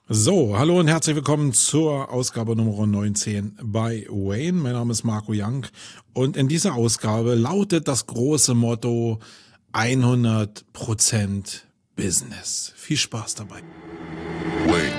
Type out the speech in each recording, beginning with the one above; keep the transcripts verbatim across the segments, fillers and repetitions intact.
So, hallo und herzlich willkommen zur Ausgabe Nummer neunzehn bei Wayne. Mein Name ist Marco Young und in dieser Ausgabe lautet das große Motto hundert Prozent Business. Viel Spaß dabei. Wayne.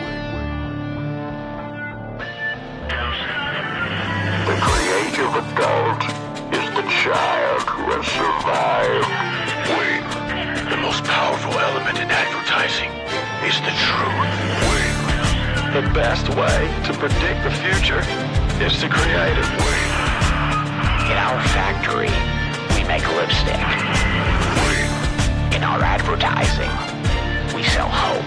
The creative adult is the child who has survived. Wayne. The most powerful element in advertising is the truth. Wayne. The best way to predict the future is to create it. In our factory, we make lipstick. In our advertising, we sell hope.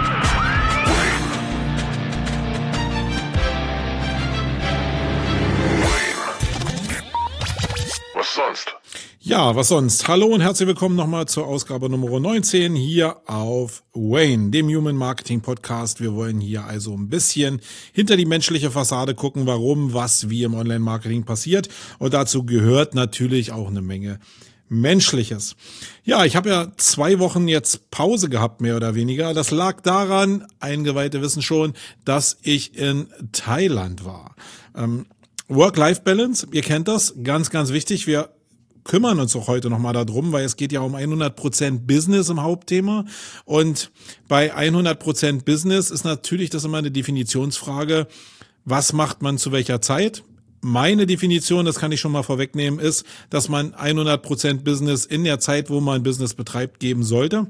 Was sonst? Ja, was sonst? Hallo und herzlich willkommen nochmal zur Ausgabe Nummer neunzehn hier auf Wayne, dem Human Marketing Podcast. Wir wollen hier also ein bisschen hinter die menschliche Fassade gucken, warum, was, wie im Online-Marketing passiert. Und dazu gehört natürlich auch eine Menge Menschliches. Ja, ich habe ja zwei Wochen jetzt Pause gehabt, mehr oder weniger. Das lag daran, Eingeweihte wissen schon, dass ich in Thailand war. Ähm, Work-Life-Balance, ihr kennt das, ganz, ganz wichtig. Wir kümmern uns auch heute nochmal darum, weil es geht ja um hundert Prozent Business im Hauptthema. Und bei hundert Prozent Business ist natürlich das immer eine Definitionsfrage, was macht man zu welcher Zeit? Meine Definition, das kann ich schon mal vorwegnehmen, ist, dass man hundert Prozent Business in der Zeit, wo man Business betreibt, geben sollte.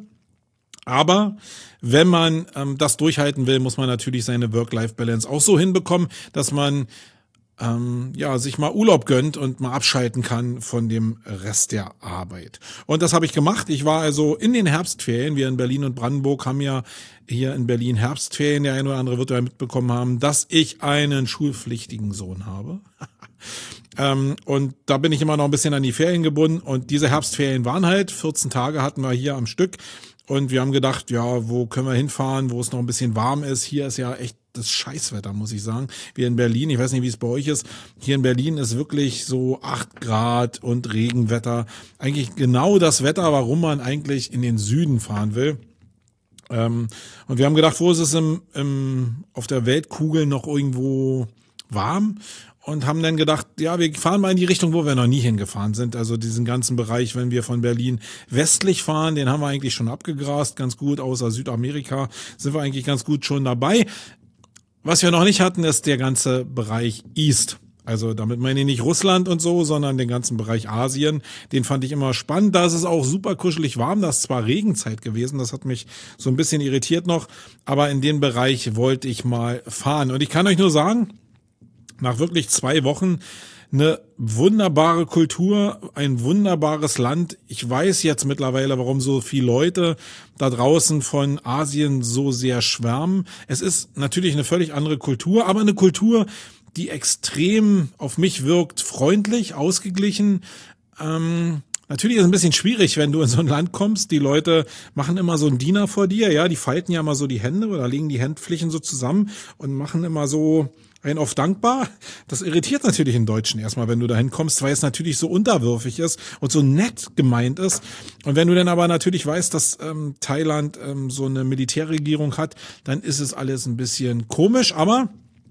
Aber wenn man ähm, das durchhalten will, muss man natürlich seine Work-Life-Balance auch so hinbekommen, dass man ähm, ja sich mal Urlaub gönnt und mal abschalten kann von dem Rest der Arbeit. Und das habe ich gemacht. Ich war also in den Herbstferien. Wir in Berlin und Brandenburg haben ja hier in Berlin Herbstferien. Der eine oder andere wird ja mitbekommen haben, dass ich einen schulpflichtigen Sohn habe. ähm, und da bin ich immer noch ein bisschen an die Ferien gebunden. Und diese Herbstferien waren halt, vierzehn Tage hatten wir hier am Stück. Und wir haben gedacht, ja, wo können wir hinfahren, wo es noch ein bisschen warm ist. Hier ist ja echt das Scheißwetter, muss ich sagen. Wir in Berlin, ich weiß nicht, wie es bei euch ist. Hier in Berlin ist wirklich so acht Grad und Regenwetter. Eigentlich genau das Wetter, warum man eigentlich in den Süden fahren will. Ähm, und wir haben gedacht, wo ist es im, im, auf der Weltkugel noch irgendwo warm? Und haben dann gedacht, ja, wir fahren mal in die Richtung, wo wir noch nie hingefahren sind. Also diesen ganzen Bereich, wenn wir von Berlin westlich fahren, den haben wir eigentlich schon abgegrast, ganz gut, außer Südamerika sind wir eigentlich ganz gut schon dabei. Was wir noch nicht hatten, ist der ganze Bereich East. Also damit meine ich nicht Russland und so, sondern den ganzen Bereich Asien. Den fand ich immer spannend. Da ist es auch super kuschelig warm. Das ist zwar Regenzeit gewesen, das hat mich so ein bisschen irritiert noch, aber in den Bereich wollte ich mal fahren. Und ich kann euch nur sagen, nach wirklich zwei Wochen eine wunderbare Kultur, ein wunderbares Land. Ich weiß jetzt mittlerweile, warum so viele Leute da draußen von Asien so sehr schwärmen. Es ist natürlich eine völlig andere Kultur, aber eine Kultur, die extrem auf mich wirkt, freundlich, ausgeglichen. Ähm, natürlich ist es ein bisschen schwierig, wenn du in so ein Land kommst. Die Leute machen immer so einen Diener vor dir, ja, die falten ja immer so die Hände oder legen die Handflächen so zusammen und machen immer so ein auf dankbar. Das irritiert natürlich den Deutschen erstmal, wenn du da hinkommst, weil es natürlich so unterwürfig ist und so nett gemeint ist. Und wenn du dann aber natürlich weißt, dass ähm, Thailand ähm, so eine Militärregierung hat, dann ist es alles ein bisschen komisch. Aber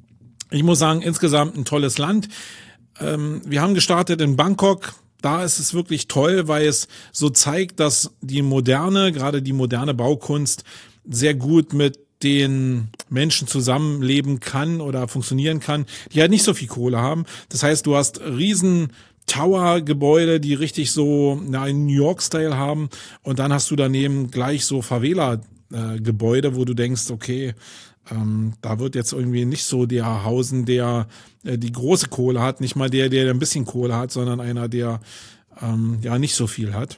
ich muss sagen, insgesamt ein tolles Land. Ähm, wir haben gestartet in Bangkok. Da ist es wirklich toll, weil es so zeigt, dass die moderne, gerade die moderne Baukunst sehr gut mit den Menschen zusammenleben kann oder funktionieren kann, die halt nicht so viel Kohle haben. Das heißt, du hast riesen Tower-Gebäude, die richtig so na, einen New York-Style haben, und dann hast du daneben gleich so Favela-Gebäude, wo du denkst, okay, ähm, da wird jetzt irgendwie nicht so der hausen, der äh, die große Kohle hat, nicht mal der, der ein bisschen Kohle hat, sondern einer, der ähm, ja nicht so viel hat.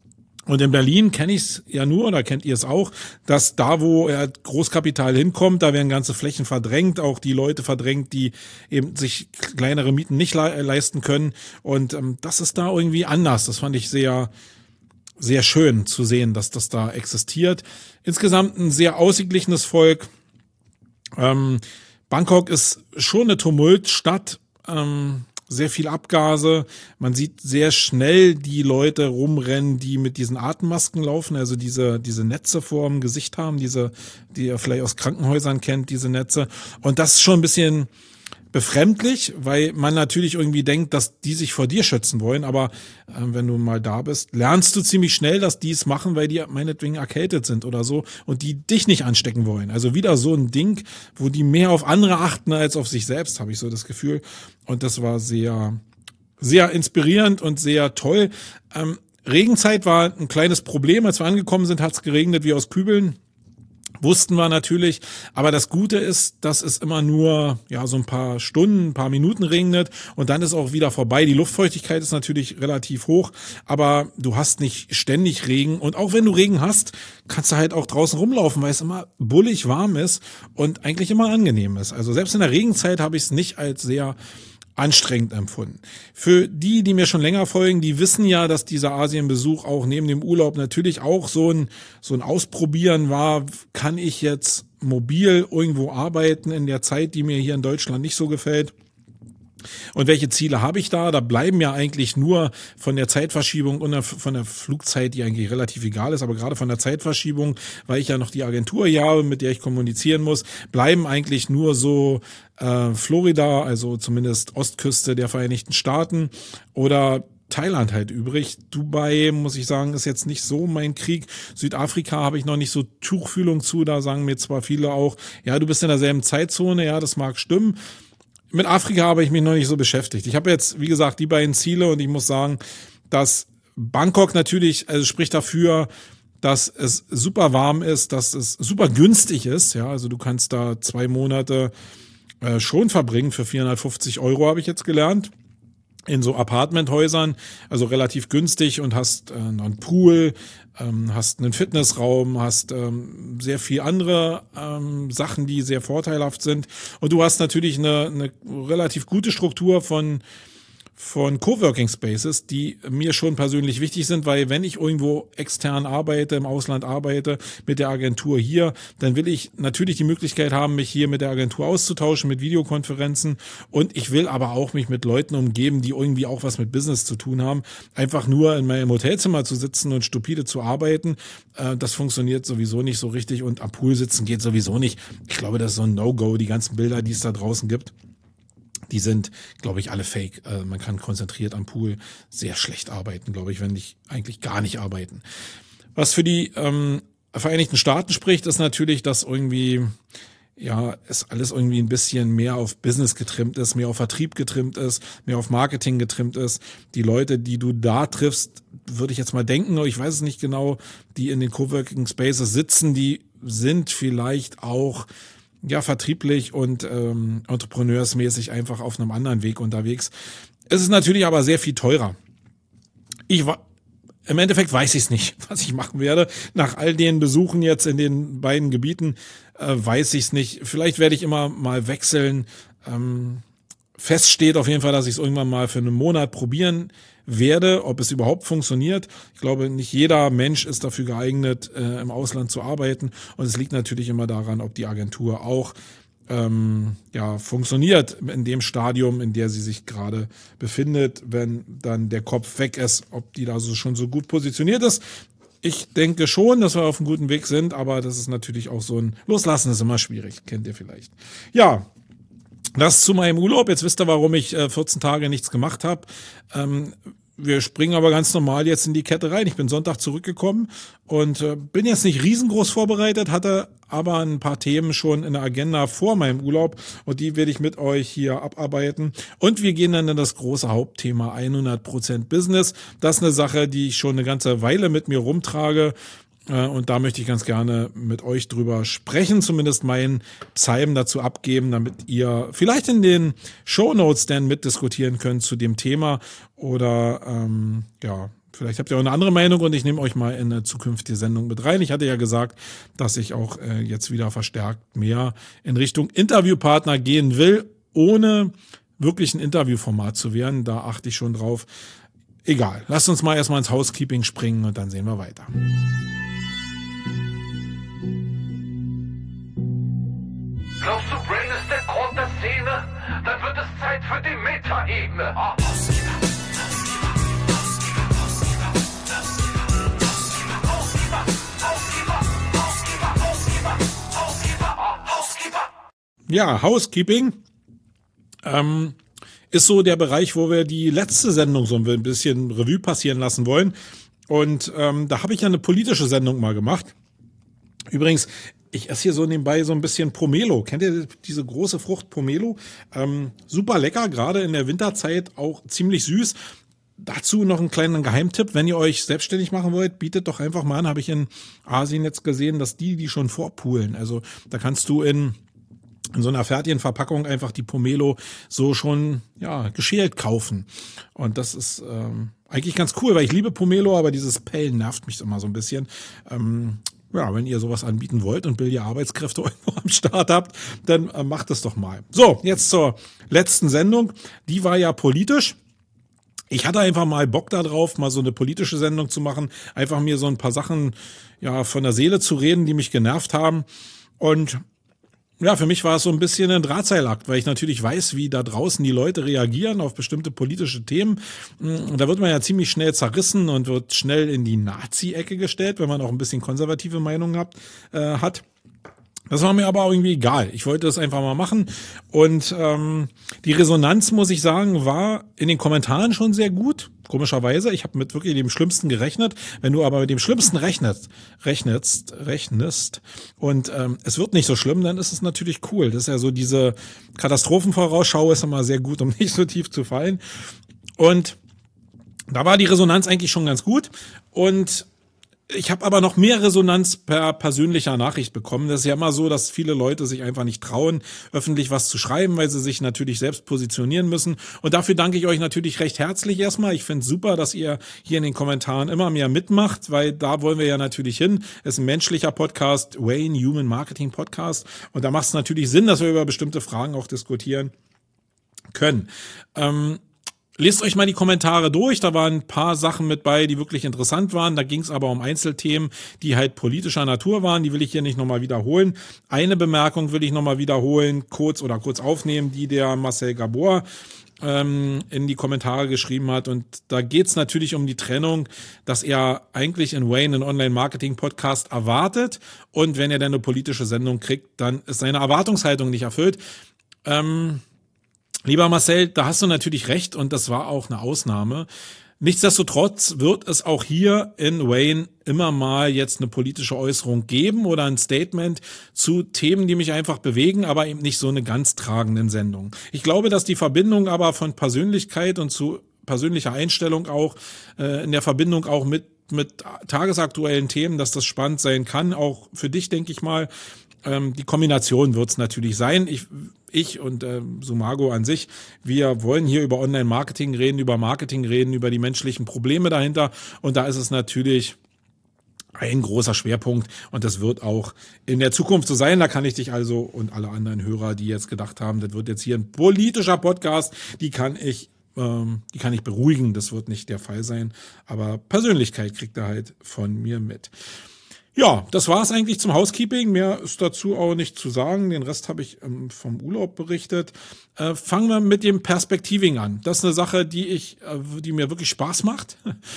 Und in Berlin kenne ich es ja nur, oder kennt ihr es auch, dass da, wo er Großkapital hinkommt, da werden ganze Flächen verdrängt, auch die Leute verdrängt, die eben sich kleinere Mieten nicht le- leisten können. Und ähm, das ist da irgendwie anders. Das fand ich sehr, sehr schön zu sehen, dass das da existiert. Insgesamt ein sehr ausgeglichenes Volk. Ähm, Bangkok ist schon eine Tumultstadt. Ähm, sehr viel Abgase. Man sieht sehr schnell die Leute rumrennen, die mit diesen Atemmasken laufen, also diese diese Netze vor dem Gesicht haben, diese, die ihr vielleicht aus Krankenhäusern kennt, diese Netze. Und das ist schon ein bisschen befremdlich, weil man natürlich irgendwie denkt, dass die sich vor dir schützen wollen, aber äh, wenn du mal da bist, lernst du ziemlich schnell, dass die es machen, weil die meinetwegen erkältet sind oder so und die dich nicht anstecken wollen. Also wieder so ein Ding, wo die mehr auf andere achten als auf sich selbst, habe ich so das Gefühl. Und das war sehr, sehr inspirierend und sehr toll. Ähm, Regenzeit war ein kleines Problem. Als wir angekommen sind, hat es geregnet wie aus Kübeln. Wussten wir natürlich, aber das Gute ist, dass es immer nur ja so ein paar Stunden, ein paar Minuten regnet und dann ist auch wieder vorbei. Die Luftfeuchtigkeit ist natürlich relativ hoch, aber du hast nicht ständig Regen und auch wenn du Regen hast, kannst du halt auch draußen rumlaufen, weil es immer bullig warm ist und eigentlich immer angenehm ist. Also selbst in der Regenzeit habe ich es nicht als sehr anstrengend empfunden. Für die, die mir schon länger folgen, die wissen ja, dass dieser Asienbesuch auch neben dem Urlaub natürlich auch so ein, so ein Ausprobieren war. Kann ich jetzt mobil irgendwo arbeiten in der Zeit, die mir hier in Deutschland nicht so gefällt? Und welche Ziele habe ich da? Da bleiben ja eigentlich nur von der Zeitverschiebung und von der Flugzeit, die eigentlich relativ egal ist, aber gerade von der Zeitverschiebung, weil ich ja noch die Agentur hier habe, mit der ich kommunizieren muss, bleiben eigentlich nur so äh, Florida, also zumindest Ostküste der Vereinigten Staaten oder Thailand halt übrig. Dubai, muss ich sagen, ist jetzt nicht so mein Krieg. Südafrika habe ich noch nicht so Tuchfühlung zu, da sagen mir zwar viele auch, ja, du bist in derselben Zeitzone, ja, das mag stimmen. Mit Afrika habe ich mich noch nicht so beschäftigt. Ich habe jetzt, wie gesagt, die beiden Ziele und ich muss sagen, dass Bangkok natürlich, also spricht dafür, dass es super warm ist, dass es super günstig ist. Ja, also du kannst da zwei Monate äh, schon verbringen für vierhundertfünfzig Euro, habe ich jetzt gelernt. In so Apartmenthäusern, also relativ günstig und hast äh, noch einen Pool, ähm, hast einen Fitnessraum, hast ähm, sehr viel andere ähm, Sachen, die sehr vorteilhaft sind. Und du hast natürlich eine, eine relativ gute Struktur von von Coworking Spaces, die mir schon persönlich wichtig sind, weil wenn ich irgendwo extern arbeite, im Ausland arbeite, mit der Agentur hier, dann will ich natürlich die Möglichkeit haben, mich hier mit der Agentur auszutauschen, mit Videokonferenzen und ich will aber auch mich mit Leuten umgeben, die irgendwie auch was mit Business zu tun haben. Einfach nur in meinem Hotelzimmer zu sitzen und stupide zu arbeiten, äh, das funktioniert sowieso nicht so richtig und am Pool sitzen geht sowieso nicht. Ich glaube, das ist so ein No-Go, die ganzen Bilder, die es da draußen gibt. Die sind, glaube ich, alle fake. Äh, man kann konzentriert am Pool sehr schlecht arbeiten, glaube ich, wenn nicht eigentlich gar nicht arbeiten. Was für die ähm, Vereinigten Staaten spricht, ist natürlich, dass irgendwie ja es alles irgendwie ein bisschen mehr auf Business getrimmt ist, mehr auf Vertrieb getrimmt ist, mehr auf Marketing getrimmt ist. Die Leute, die du da triffst, würde ich jetzt mal denken, ich weiß es nicht genau, die in den Coworking Spaces sitzen, die sind vielleicht auch ja vertrieblich und ähm, entrepreneursmäßig einfach auf einem anderen Weg unterwegs. Es ist natürlich aber sehr viel teurer. Ich war im Endeffekt weiß ich es nicht, was ich machen werde. Nach all den Besuchen jetzt in den beiden Gebieten äh, weiß ich es nicht. Vielleicht werde ich immer mal wechseln. Ähm, fest steht auf jeden Fall, dass ich es irgendwann mal für einen Monat probieren werde, ob es überhaupt funktioniert. Ich glaube, nicht jeder Mensch ist dafür geeignet, äh, im Ausland zu arbeiten. Und es liegt natürlich immer daran, ob die Agentur auch ähm, ja funktioniert in dem Stadium, in der sie sich gerade befindet, wenn dann der Kopf weg ist, ob die da so schon so gut positioniert ist. Ich denke schon, dass wir auf einem guten Weg sind, aber das ist natürlich auch so ein Loslassen ist immer schwierig, kennt ihr vielleicht. Ja, das zu meinem Urlaub. Jetzt wisst ihr, warum ich äh, vierzehn Tage nichts gemacht habe. Ähm, wir springen aber ganz normal jetzt in die Kette rein. Ich bin Sonntag zurückgekommen und äh, bin jetzt nicht riesengroß vorbereitet, hatte aber ein paar Themen schon in der Agenda vor meinem Urlaub und die werde ich mit euch hier abarbeiten. Und wir gehen dann in das große Hauptthema hundert Prozent Business. Das ist eine Sache, die ich schon eine ganze Weile mit mir rumtrage. Und da möchte ich ganz gerne mit euch drüber sprechen, zumindest meinen Psalm dazu abgeben, damit ihr vielleicht in den Shownotes dann mitdiskutieren könnt zu dem Thema. Oder ähm, ja, vielleicht habt ihr auch eine andere Meinung und ich nehme euch mal in eine zukünftige Sendung mit rein. Ich hatte ja gesagt, dass ich auch äh, jetzt wieder verstärkt mehr in Richtung Interviewpartner gehen will, ohne wirklich ein Interviewformat zu werden. Da achte ich schon drauf. Egal, lasst uns mal erstmal ins Housekeeping springen und dann sehen wir weiter. Glaubst du, Brain ist der Grund der Szene? Dann wird es Zeit. Zeit für die Metaebene. Ja, Housekeeping ähm, ist so der Bereich, wo wir die letzte Sendung so ein bisschen Revue passieren lassen wollen. Und ähm, da habe ich ja eine politische Sendung mal gemacht. Übrigens, ich esse hier so nebenbei so ein bisschen Pomelo. Kennt ihr diese große Frucht Pomelo? Ähm, super lecker, gerade in der Winterzeit auch ziemlich süß. Dazu noch einen kleinen Geheimtipp, wenn ihr euch selbstständig machen wollt, bietet doch einfach mal an, habe ich in Asien jetzt gesehen, dass die die schon vorpulen. Also da kannst du in in so einer fertigen Verpackung einfach die Pomelo so schon ja geschält kaufen. Und das ist ähm, eigentlich ganz cool, weil ich liebe Pomelo, aber dieses Pellen nervt mich immer so ein bisschen. Ähm, ja, wenn ihr sowas anbieten wollt und billige Arbeitskräfte irgendwo am Start habt, dann äh, macht es doch mal. So, jetzt zur letzten Sendung. Die war ja politisch. Ich hatte einfach mal Bock da drauf, mal so eine politische Sendung zu machen, einfach mir so ein paar Sachen ja von der Seele zu reden, die mich genervt haben. Und ja, für mich war es so ein bisschen ein Drahtseilakt, weil ich natürlich weiß, wie da draußen die Leute reagieren auf bestimmte politische Themen. Da wird man ja ziemlich schnell zerrissen und wird schnell in die Nazi-Ecke gestellt, wenn man auch ein bisschen konservative Meinungen hat. Äh, hat. Das war mir aber auch irgendwie egal. Ich wollte das einfach mal machen. Und ähm, die Resonanz, muss ich sagen, war in den Kommentaren schon sehr gut. Komischerweise. Ich habe mit wirklich dem Schlimmsten gerechnet. Wenn du aber mit dem Schlimmsten rechnest, rechnest, rechnest und ähm, es wird nicht so schlimm, dann ist es natürlich cool. Das ist ja so diese Katastrophenvorausschau ist immer sehr gut, um nicht so tief zu fallen. Und da war die Resonanz eigentlich schon ganz gut. Und ich habe aber noch mehr Resonanz per persönlicher Nachricht bekommen. Das ist ja immer so, dass viele Leute sich einfach nicht trauen, öffentlich was zu schreiben, weil sie sich natürlich selbst positionieren müssen. Und dafür danke ich euch natürlich recht herzlich erstmal. Ich finde es super, dass ihr hier in den Kommentaren immer mehr mitmacht, weil da wollen wir ja natürlich hin. Es ist ein menschlicher Podcast, Wayne Human Marketing Podcast. Und da macht es natürlich Sinn, dass wir über bestimmte Fragen auch diskutieren können. Ähm, Lest euch mal die Kommentare durch, da waren ein paar Sachen mit bei, die wirklich interessant waren. Da ging es aber um Einzelthemen, die halt politischer Natur waren. Die will ich hier nicht nochmal wiederholen. Eine Bemerkung will ich nochmal wiederholen, kurz oder kurz aufnehmen, die der Marcel Gabor ähm, in die Kommentare geschrieben hat. Und da geht es natürlich um die Trennung, dass er eigentlich in Wayne einen Online-Marketing-Podcast erwartet. Und wenn er dann eine politische Sendung kriegt, dann ist seine Erwartungshaltung nicht erfüllt. Ähm... Lieber Marcel, da hast du natürlich recht und das war auch eine Ausnahme. Nichtsdestotrotz wird es auch hier in Wayne immer mal jetzt eine politische Äußerung geben oder ein Statement zu Themen, die mich einfach bewegen, aber eben nicht so eine ganz tragenden Sendung. Ich glaube, dass die Verbindung aber von Persönlichkeit und zu persönlicher Einstellung auch äh, in der Verbindung auch mit mit tagesaktuellen Themen, dass das spannend sein kann, auch für dich, denke ich mal. Ähm, die Kombination wird es natürlich sein. Ich Ich und äh, Sumago an sich, wir wollen hier über Online-Marketing reden, über Marketing reden, über die menschlichen Probleme dahinter. Und da ist es natürlich ein großer Schwerpunkt und das wird auch in der Zukunft so sein. Da kann ich dich also und alle anderen Hörer, die jetzt gedacht haben, das wird jetzt hier ein politischer Podcast, die kann ich ähm, die kann ich beruhigen. Das wird nicht der Fall sein. Aber Persönlichkeit kriegt er halt von mir mit. Ja, das war es eigentlich zum Housekeeping. Mehr ist dazu auch nicht zu sagen. Den Rest habe ich ähm, vom Urlaub berichtet. Äh, fangen wir mit dem Perspektiving an. Das ist eine Sache, die ich, äh, die mir wirklich Spaß macht.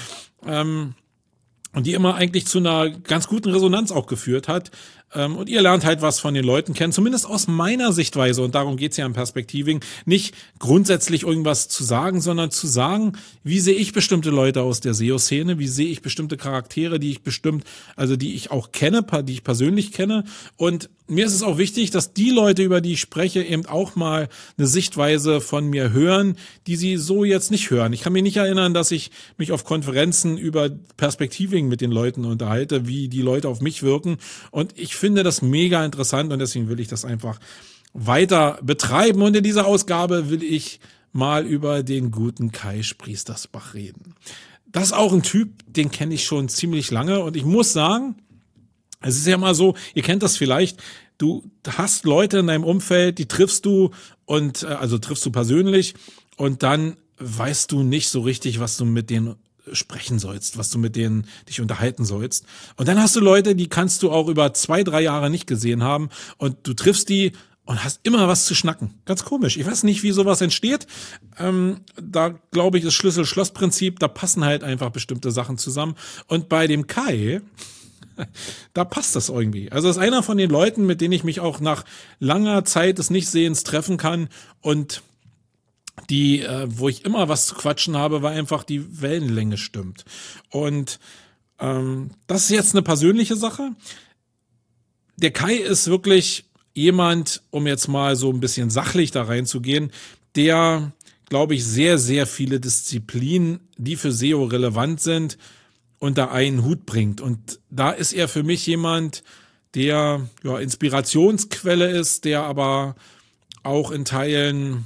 ähm, und die immer eigentlich zu einer ganz guten Resonanz auch geführt hat. Ähm, und ihr lernt halt was von den Leuten kennen, zumindest aus meiner Sichtweise. Und darum geht's ja im Perspektiving. Nicht grundsätzlich irgendwas zu sagen, sondern zu sagen, wie sehe ich bestimmte Leute aus der S E O-Szene, wie sehe ich bestimmte Charaktere, die ich bestimmt, also die ich auch kenne, die ich persönlich kenne. Und mir ist es auch wichtig, dass die Leute, über die ich spreche, eben auch mal eine Sichtweise von mir hören, die sie so jetzt nicht hören. Ich kann mich nicht erinnern, dass ich mich auf Konferenzen über Perspektiving mit den Leuten unterhalte, wie die Leute auf mich wirken. Und ich finde das mega interessant und deswegen will ich das einfach weiter betreiben. Und in dieser Ausgabe will ich mal über den guten Kai Spriestersbach reden. Das ist auch ein Typ, den kenne ich schon ziemlich lange und ich muss sagen, es ist ja mal so, ihr kennt das vielleicht, du hast Leute in deinem Umfeld, die triffst du und also triffst du persönlich und dann weißt du nicht so richtig, was du mit denen sprechen sollst, was du mit denen dich unterhalten sollst. Und dann hast du Leute, die kannst du auch über zwei, drei Jahre nicht gesehen haben und du triffst die und hast immer was zu schnacken. Ganz komisch. Ich weiß nicht, wie sowas entsteht. Ähm, da glaube ich, das Schlüssel-Schloss-Prinzip, da passen halt einfach bestimmte Sachen zusammen. Und bei dem Kai, da passt das irgendwie. Also das ist einer von den Leuten, mit denen ich mich auch nach langer Zeit des Nichtsehens treffen kann und die, äh, wo ich immer was zu quatschen habe, weil einfach die Wellenlänge stimmt. Und ähm, das ist jetzt eine persönliche Sache. Der Kai ist wirklich jemand, um jetzt mal so ein bisschen sachlich da reinzugehen, der, glaube ich, sehr, sehr viele Disziplinen, die für S E O relevant sind, unter einen Hut bringt. Und da ist er für mich jemand, der ja Inspirationsquelle ist, der aber auch in Teilen,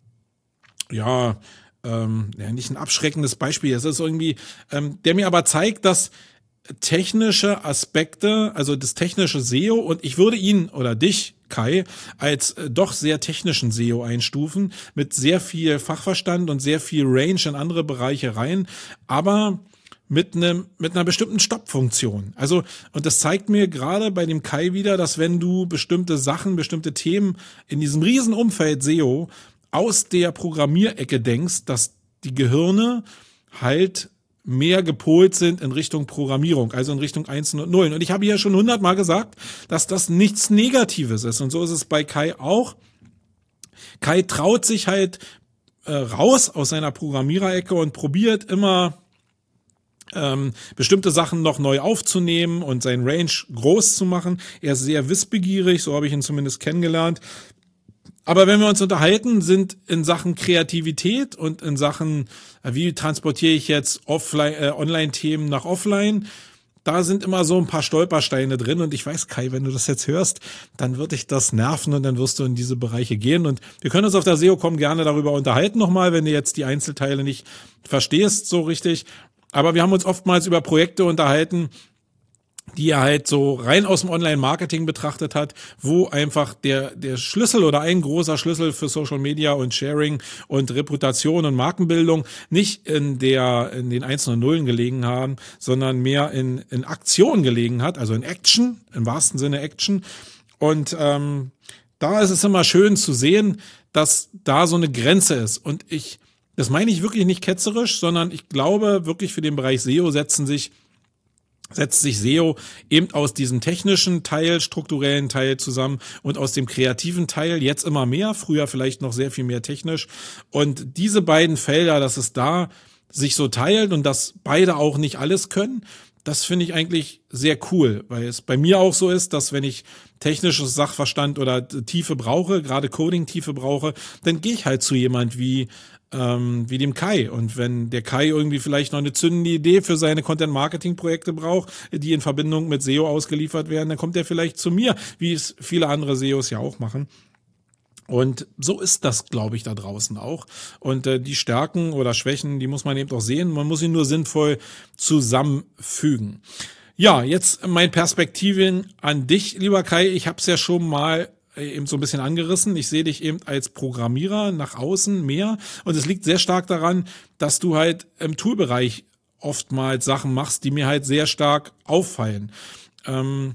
ja, ähm, ja nicht ein abschreckendes Beispiel ist. Das ist irgendwie, ähm, der mir aber zeigt, dass technische Aspekte, also das technische S E O, und ich würde ihn oder dich, Kai, als äh, doch sehr technischen S E O einstufen, mit sehr viel Fachverstand und sehr viel Range in andere Bereiche rein, aber mit einem mit einer bestimmten Stoppfunktion. Also, und das zeigt mir gerade bei dem Kai wieder, dass wenn du bestimmte Sachen, bestimmte Themen in diesem riesen Umfeld S E O aus der Programmierecke denkst, dass die Gehirne halt mehr gepolt sind in Richtung Programmierung, also in Richtung Einsen und Nullen. Und ich habe ja schon hundertmal gesagt, dass das nichts Negatives ist. Und so ist es bei Kai auch. Kai traut sich halt äh, raus aus seiner Programmiererecke und probiert immer ähm, bestimmte Sachen noch neu aufzunehmen und seinen Range groß zu machen. Er ist sehr wissbegierig, so habe ich ihn zumindest kennengelernt. Aber wenn wir uns unterhalten, sind in Sachen Kreativität und in Sachen, wie transportiere ich jetzt offline, äh, Online-Themen nach offline, da sind immer so ein paar Stolpersteine drin. Und ich weiß, Kai, wenn du das jetzt hörst, dann wird dich das nerven und dann wirst du in diese Bereiche gehen. Und wir können uns auf der S E O-Com gerne darüber unterhalten nochmal, wenn du jetzt die Einzelteile nicht verstehst so richtig. Aber wir haben uns oftmals über Projekte unterhalten, die er halt so rein aus dem Online-Marketing betrachtet hat, wo einfach der der Schlüssel oder ein großer Schlüssel für Social Media und Sharing und Reputation und Markenbildung nicht in der in den einzelnen Nullen gelegen haben, sondern mehr in in Aktion gelegen hat, also in Action, im wahrsten Sinne Action. Und ähm, da ist es immer schön zu sehen, dass da so eine Grenze ist. Und ich, das meine ich wirklich nicht ketzerisch, sondern ich glaube wirklich, für den Bereich S E O setzen sich setzt sich S E O eben aus diesem technischen Teil, strukturellen Teil zusammen und aus dem kreativen Teil, jetzt immer mehr, früher vielleicht noch sehr viel mehr technisch. Und diese beiden Felder, dass es da sich so teilt und dass beide auch nicht alles können, das finde ich eigentlich sehr cool, weil es bei mir auch so ist, dass wenn ich technisches Sachverstand oder Tiefe brauche, gerade Coding-Tiefe brauche, dann gehe ich halt zu jemand wie Ähm, wie dem Kai. Und wenn der Kai irgendwie vielleicht noch eine zündende Idee für seine Content-Marketing-Projekte braucht, die in Verbindung mit S E O ausgeliefert werden, dann kommt er vielleicht zu mir, wie es viele andere S E Os ja auch machen. Und so ist das, glaube ich, da draußen auch. Und äh, die Stärken oder Schwächen, die muss man eben auch sehen. Man muss sie nur sinnvoll zusammenfügen. Ja, jetzt mein Perspektiven an dich, lieber Kai. Ich habe es ja schon mal eben so ein bisschen angerissen. Ich sehe dich eben als Programmierer nach außen mehr. Und es liegt sehr stark daran, dass du halt im Toolbereich oftmals Sachen machst, die mir halt sehr stark auffallen. Ähm,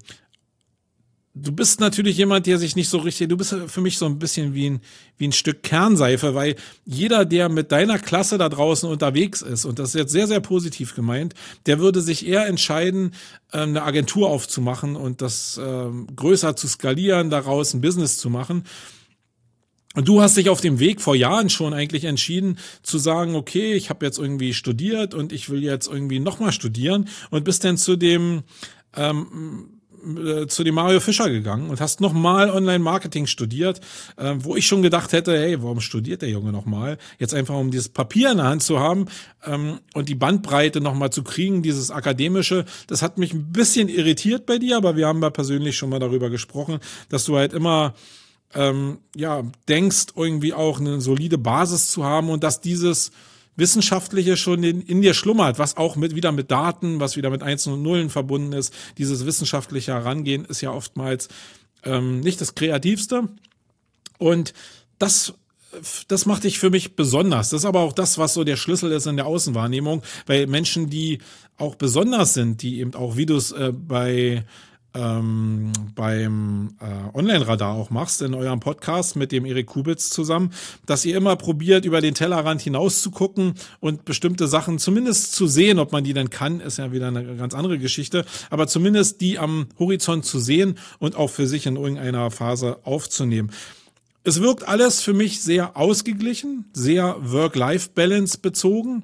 du bist natürlich jemand, der sich nicht so richtig, du bist für mich so ein bisschen wie ein, wie ein Stück Kernseife, weil jeder, der mit deiner Klasse da draußen unterwegs ist, und das ist jetzt sehr, sehr positiv gemeint, der würde sich eher entscheiden, eine Agentur aufzumachen und das äh, größer zu skalieren, daraus ein Business zu machen. Und du hast dich auf dem Weg vor Jahren schon eigentlich entschieden zu sagen, okay, ich habe jetzt irgendwie studiert und ich will jetzt irgendwie nochmal studieren, und bist dann zu dem ähm, zu dem Mario Fischer gegangen und hast nochmal Online-Marketing studiert, äh, wo ich schon gedacht hätte, hey, warum studiert der Junge nochmal? Jetzt einfach, um dieses Papier in der Hand zu haben ähm, und die Bandbreite nochmal zu kriegen, dieses Akademische. Das hat mich ein bisschen irritiert bei dir, aber wir haben ja persönlich schon mal darüber gesprochen, dass du halt immer ähm, ja denkst, irgendwie auch eine solide Basis zu haben und dass dieses Wissenschaftliche schon in, in dir schlummert, was auch mit wieder mit Daten, was wieder mit Einsen und Nullen verbunden ist. Dieses wissenschaftliche Herangehen ist ja oftmals ähm, nicht das Kreativste. Und das, das macht dich für mich besonders. Das ist aber auch das, was so der Schlüssel ist in der Außenwahrnehmung, weil Menschen, die auch besonders sind, die eben auch, wie du es äh, bei ähm, beim äh, Online-Radar auch machst, in eurem Podcast mit dem Erik Kubitz zusammen, dass ihr immer probiert, über den Tellerrand hinaus zu gucken und bestimmte Sachen zumindest zu sehen, ob man die denn kann, ist ja wieder eine ganz andere Geschichte, aber zumindest die am Horizont zu sehen und auch für sich in irgendeiner Phase aufzunehmen. Es wirkt alles für mich sehr ausgeglichen, sehr Work-Life-Balance bezogen.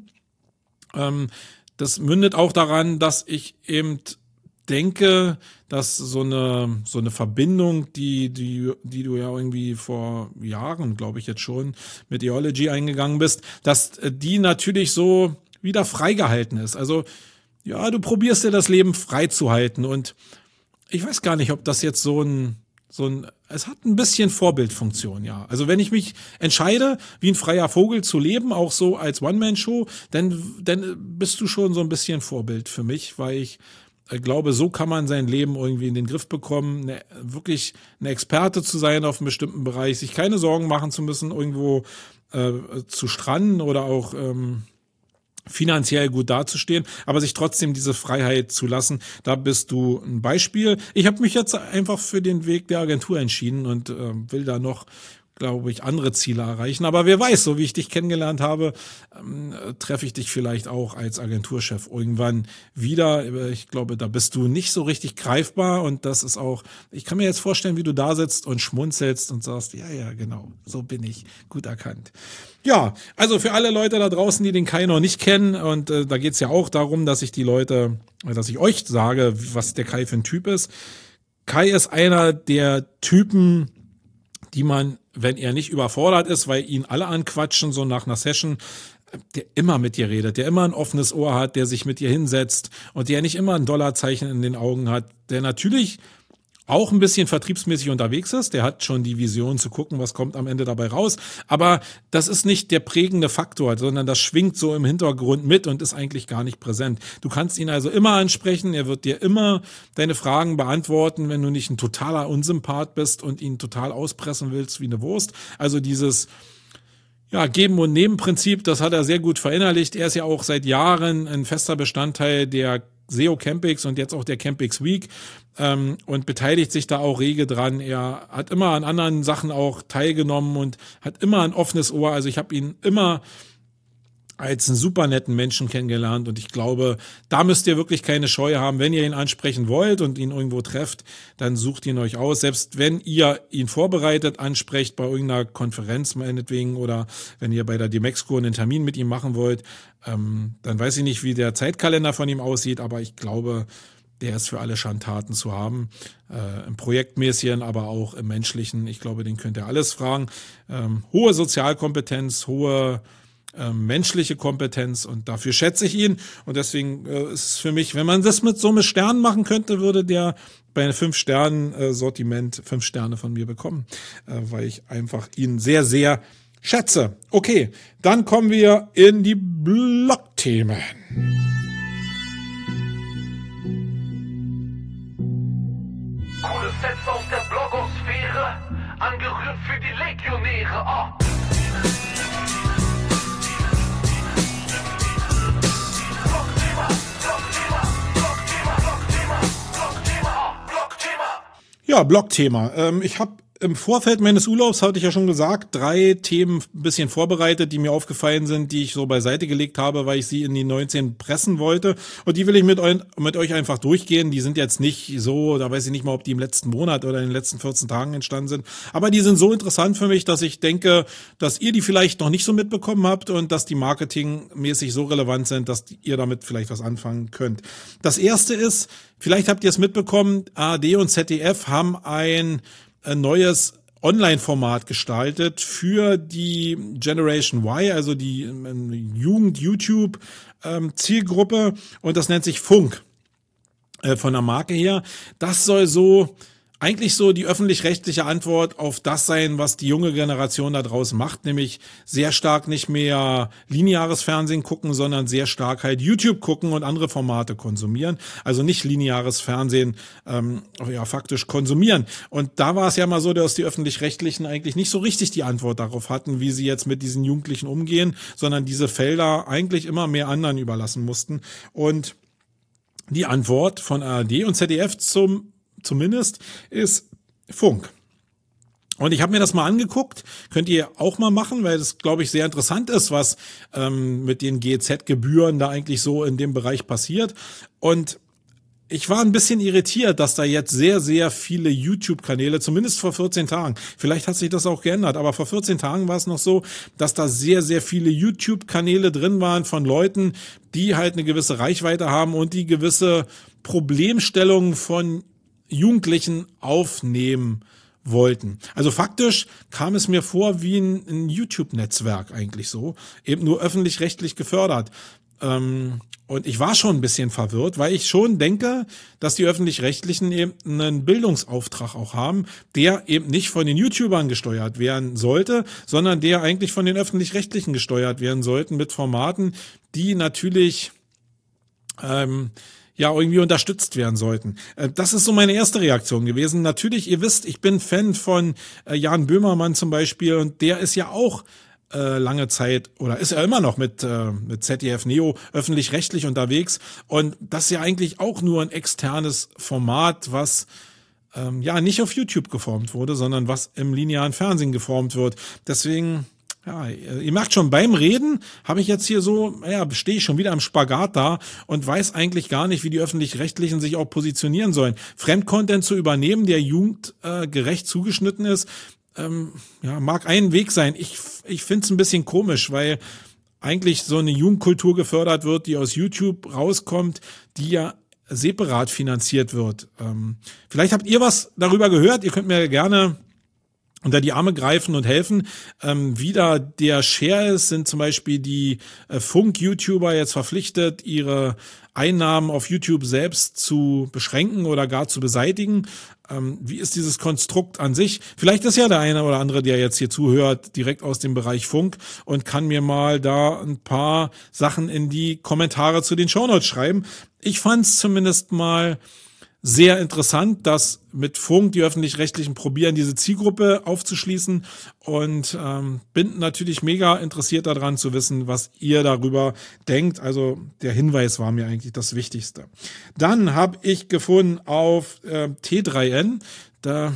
Ähm, das mündet auch daran, dass ich eben denke, dass so eine so eine Verbindung, die die die du ja irgendwie vor Jahren, glaube ich jetzt schon, mit Eology eingegangen bist, dass die natürlich so wieder freigehalten ist. Also ja, du probierst dir das Leben frei zu halten und ich weiß gar nicht, ob das jetzt so ein so ein es hat ein bisschen Vorbildfunktion, ja. Also wenn ich mich entscheide, wie ein freier Vogel zu leben, auch so als One-Man-Show, dann dann bist du schon so ein bisschen Vorbild für mich, weil ich Ich glaube, so kann man sein Leben irgendwie in den Griff bekommen, eine, wirklich eine Experte zu sein auf einem bestimmten Bereich, sich keine Sorgen machen zu müssen, irgendwo äh, zu stranden oder auch ähm, finanziell gut dazustehen, aber sich trotzdem diese Freiheit zu lassen. Da bist du ein Beispiel. Ich habe mich jetzt einfach für den Weg der Agentur entschieden und äh, will da noch, glaube ich, andere Ziele erreichen. Aber wer weiß, so wie ich dich kennengelernt habe, ähm, treffe ich dich vielleicht auch als Agenturchef irgendwann wieder. Ich glaube, da bist du nicht so richtig greifbar und das ist auch, ich kann mir jetzt vorstellen, wie du da sitzt und schmunzelst und sagst, ja, ja, genau, so bin ich, gut erkannt. Ja, also für alle Leute da draußen, die den Kai noch nicht kennen und äh, da geht's ja auch darum, dass ich die Leute, dass ich euch sage, was der Kai für ein Typ ist. Kai ist einer der Typen, die man, wenn er nicht überfordert ist, weil ihn alle anquatschen, so nach einer Session, der immer mit dir redet, der immer ein offenes Ohr hat, der sich mit dir hinsetzt und der nicht immer ein Dollarzeichen in den Augen hat, der natürlich auch ein bisschen vertriebsmäßig unterwegs ist, der hat schon die Vision zu gucken, was kommt am Ende dabei raus, aber das ist nicht der prägende Faktor, sondern das schwingt so im Hintergrund mit und ist eigentlich gar nicht präsent. Du kannst ihn also immer ansprechen, er wird dir immer deine Fragen beantworten, wenn du nicht ein totaler Unsympath bist und ihn total auspressen willst wie eine Wurst. Also dieses Ja, Geben- und Nehmen-Prinzip, das hat er sehr gut verinnerlicht. Er ist ja auch seit Jahren ein fester Bestandteil der S E O Campix und jetzt auch der Campix Week ähm, und beteiligt sich da auch rege dran. Er hat immer an anderen Sachen auch teilgenommen und hat immer ein offenes Ohr. Also ich habe ihn immer als einen super netten Menschen kennengelernt und ich glaube, da müsst ihr wirklich keine Scheu haben. Wenn ihr ihn ansprechen wollt und ihn irgendwo trefft, dann sucht ihn euch aus. Selbst wenn ihr ihn vorbereitet ansprecht bei irgendeiner Konferenz meinetwegen oder wenn ihr bei der Demexco einen Termin mit ihm machen wollt, ähm, dann weiß ich nicht, wie der Zeitkalender von ihm aussieht, aber ich glaube, der ist für alle Schandtaten zu haben, äh, im Projektmäßigen, aber auch im Menschlichen. Ich glaube, den könnt ihr alles fragen. Ähm, hohe Sozialkompetenz, hohe menschliche Kompetenz und dafür schätze ich ihn und deswegen äh, ist es für mich, wenn man das mit so einem Stern machen könnte, würde der bei einem fünf Sternen Sortiment fünf Sterne von mir bekommen, äh, weil ich einfach ihn sehr, sehr schätze. Okay, dann kommen wir in die Blog-Themen. Coole Sets aus der Blogosphäre, angerührt für die Legionäre, oh. Ja, Blogthema. Ähm, ich habe im Vorfeld meines Urlaubs, hatte ich ja schon gesagt, drei Themen ein bisschen vorbereitet, die mir aufgefallen sind, die ich so beiseite gelegt habe, weil ich sie in die neunzehn pressen wollte. Und die will ich mit, eu- mit euch einfach durchgehen. Die sind jetzt nicht so, da weiß ich nicht mal, ob die im letzten Monat oder in den letzten vierzehn Tagen entstanden sind. Aber die sind so interessant für mich, dass ich denke, dass ihr die vielleicht noch nicht so mitbekommen habt und dass die marketingmäßig so relevant sind, dass ihr damit vielleicht was anfangen könnt. Das erste ist, vielleicht habt ihr es mitbekommen, A R D und Z D F haben ein ein neues Online-Format gestaltet für die Generation Y, also die ähm, Jugend-YouTube-Zielgruppe und das nennt sich Funk äh, von der Marke her. Das soll so eigentlich so die öffentlich-rechtliche Antwort auf das sein, was die junge Generation da draußen macht, nämlich sehr stark nicht mehr lineares Fernsehen gucken, sondern sehr stark halt YouTube gucken und andere Formate konsumieren. Also nicht lineares Fernsehen ähm, ja faktisch konsumieren. Und da war es ja mal so, dass die Öffentlich-Rechtlichen eigentlich nicht so richtig die Antwort darauf hatten, wie sie jetzt mit diesen Jugendlichen umgehen, sondern diese Felder eigentlich immer mehr anderen überlassen mussten. Und die Antwort von A R D und Z D F zum zumindest, ist Funk. Und ich habe mir das mal angeguckt, könnt ihr auch mal machen, weil das, glaube ich, sehr interessant ist, was ähm, mit den G E Z-Gebühren da eigentlich so in dem Bereich passiert. Und ich war ein bisschen irritiert, dass da jetzt sehr, sehr viele YouTube-Kanäle, zumindest vor vierzehn Tagen, vielleicht hat sich das auch geändert, aber vor vierzehn Tagen war es noch so, dass da sehr, sehr viele YouTube-Kanäle drin waren von Leuten, die halt eine gewisse Reichweite haben und die gewisse Problemstellungen von Jugendlichen aufnehmen wollten. Also faktisch kam es mir vor wie ein, ein YouTube-Netzwerk eigentlich so, eben nur öffentlich-rechtlich gefördert. Ähm, und ich war schon ein bisschen verwirrt, weil ich schon denke, dass die Öffentlich-Rechtlichen eben einen Bildungsauftrag auch haben, der eben nicht von den YouTubern gesteuert werden sollte, sondern der eigentlich von den Öffentlich-Rechtlichen gesteuert werden sollten mit Formaten, die natürlich ähm, ja irgendwie unterstützt werden sollten. Das ist so meine erste Reaktion gewesen. Natürlich, ihr wisst, ich bin Fan von Jan Böhmermann zum Beispiel und der ist ja auch äh, lange Zeit oder ist ja immer noch mit äh, mit Z D F Neo öffentlich-rechtlich unterwegs und das ist ja eigentlich auch nur ein externes Format, was ähm, ja nicht auf YouTube geformt wurde, sondern was im linearen Fernsehen geformt wird. Deswegen ja, ihr merkt schon, beim Reden habe ich jetzt hier so, ja, stehe ich schon wieder am Spagat da und weiß eigentlich gar nicht, wie die Öffentlich-Rechtlichen sich auch positionieren sollen. Fremdcontent zu übernehmen, der jugendgerecht äh, zugeschnitten ist, ähm, ja, mag ein Weg sein. Ich, ich finde es ein bisschen komisch, weil eigentlich so eine Jugendkultur gefördert wird, die aus YouTube rauskommt, die ja separat finanziert wird. Ähm, vielleicht habt ihr was darüber gehört, ihr könnt mir gerne unter die Arme greifen und helfen. Ähm, wie da der Share ist, sind zum Beispiel die äh, Funk-YouTuber jetzt verpflichtet, ihre Einnahmen auf YouTube selbst zu beschränken oder gar zu beseitigen. Ähm, wie ist dieses Konstrukt an sich? Vielleicht ist ja der eine oder andere, der jetzt hier zuhört, direkt aus dem Bereich Funk und kann mir mal da ein paar Sachen in die Kommentare zu den Shownotes schreiben. Ich fand es zumindest mal sehr interessant, dass mit Funk die Öffentlich-Rechtlichen probieren, diese Zielgruppe aufzuschließen und ähm, bin natürlich mega interessiert daran zu wissen, was ihr darüber denkt. Also der Hinweis war mir eigentlich das Wichtigste. Dann habe ich gefunden auf äh, T drei N, da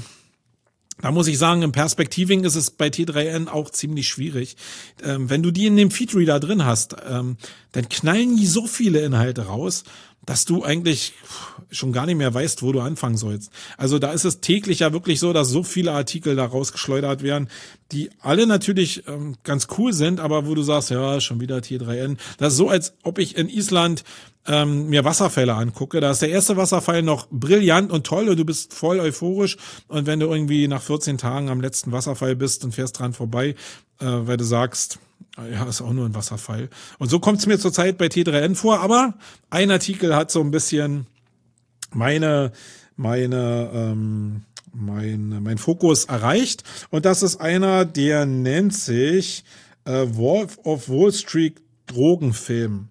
Da muss ich sagen, im Perspektiving ist es bei T drei N auch ziemlich schwierig. Ähm, wenn du die in dem Feedreader drin hast, ähm, dann knallen die so viele Inhalte raus, dass du eigentlich schon gar nicht mehr weißt, wo du anfangen sollst. Also da ist es täglich ja wirklich so, dass so viele Artikel da rausgeschleudert werden, die alle natürlich ähm, ganz cool sind, aber wo du sagst, ja, schon wieder T drei N. Das ist so, als ob ich in Island ähm, mir Wasserfälle angucke. Da ist der erste Wasserfall noch brillant und toll und du bist voll euphorisch. Und wenn du irgendwie nach vierzehn Tagen am letzten Wasserfall bist und fährst dran vorbei, äh, weil du sagst, ja, ist auch nur ein Wasserfall. Und so kommt es mir zurzeit bei T drei N vor. Aber ein Artikel hat so ein bisschen meine, meine, ähm, mein, mein Fokus erreicht. Und das ist einer, der nennt sich äh, Wolf of Wall Street Drogenfilm.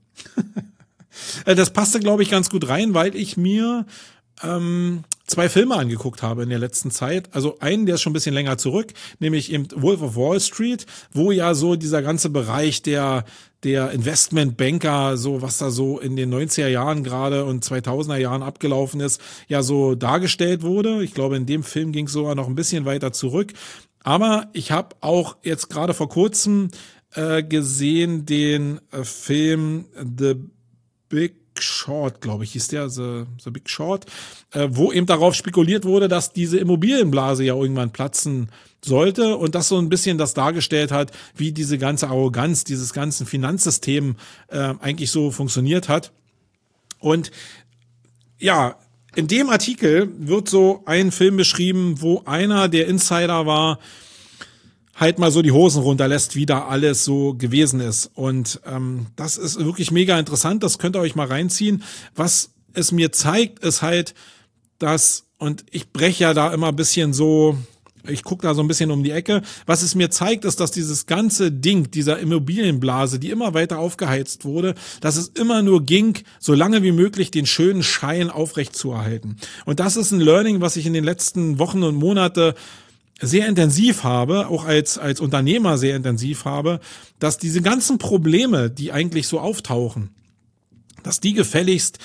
Das passte, glaube ich, ganz gut rein, weil ich mir ähm, zwei Filme angeguckt habe in der letzten Zeit. Also einen, der ist schon ein bisschen länger zurück, nämlich eben Wolf of Wall Street, wo ja so dieser ganze Bereich der der Investmentbanker, so was da so in den neunziger Jahren gerade und zweitausender Jahren abgelaufen ist, ja so dargestellt wurde. Ich glaube, in dem Film ging es sogar noch ein bisschen weiter zurück. Aber ich habe auch jetzt gerade vor kurzem äh, gesehen den äh, Film The Big Short, glaube ich, hieß der, The, The Big Short, äh, wo eben darauf spekuliert wurde, dass diese Immobilienblase ja irgendwann platzen sollte und das so ein bisschen das dargestellt hat, wie diese ganze Arroganz dieses ganzen Finanzsystems äh, eigentlich so funktioniert hat. Und ja, in dem Artikel wird so ein Film beschrieben, wo einer der Insider war, halt mal so die Hosen runterlässt, wie da alles so gewesen ist. Und ähm, das ist wirklich mega interessant, das könnt ihr euch mal reinziehen. Was es mir zeigt, ist halt, dass, und ich breche ja da immer ein bisschen so, ich gucke da so ein bisschen um die Ecke, was es mir zeigt, ist, dass dieses ganze Ding, dieser Immobilienblase, die immer weiter aufgeheizt wurde, dass es immer nur ging, so lange wie möglich den schönen Schein aufrechtzuerhalten. Und das ist ein Learning, was ich in den letzten Wochen und Monaten sehr intensiv habe, auch als als Unternehmer sehr intensiv habe, dass diese ganzen Probleme, die eigentlich so auftauchen, dass die gefälligst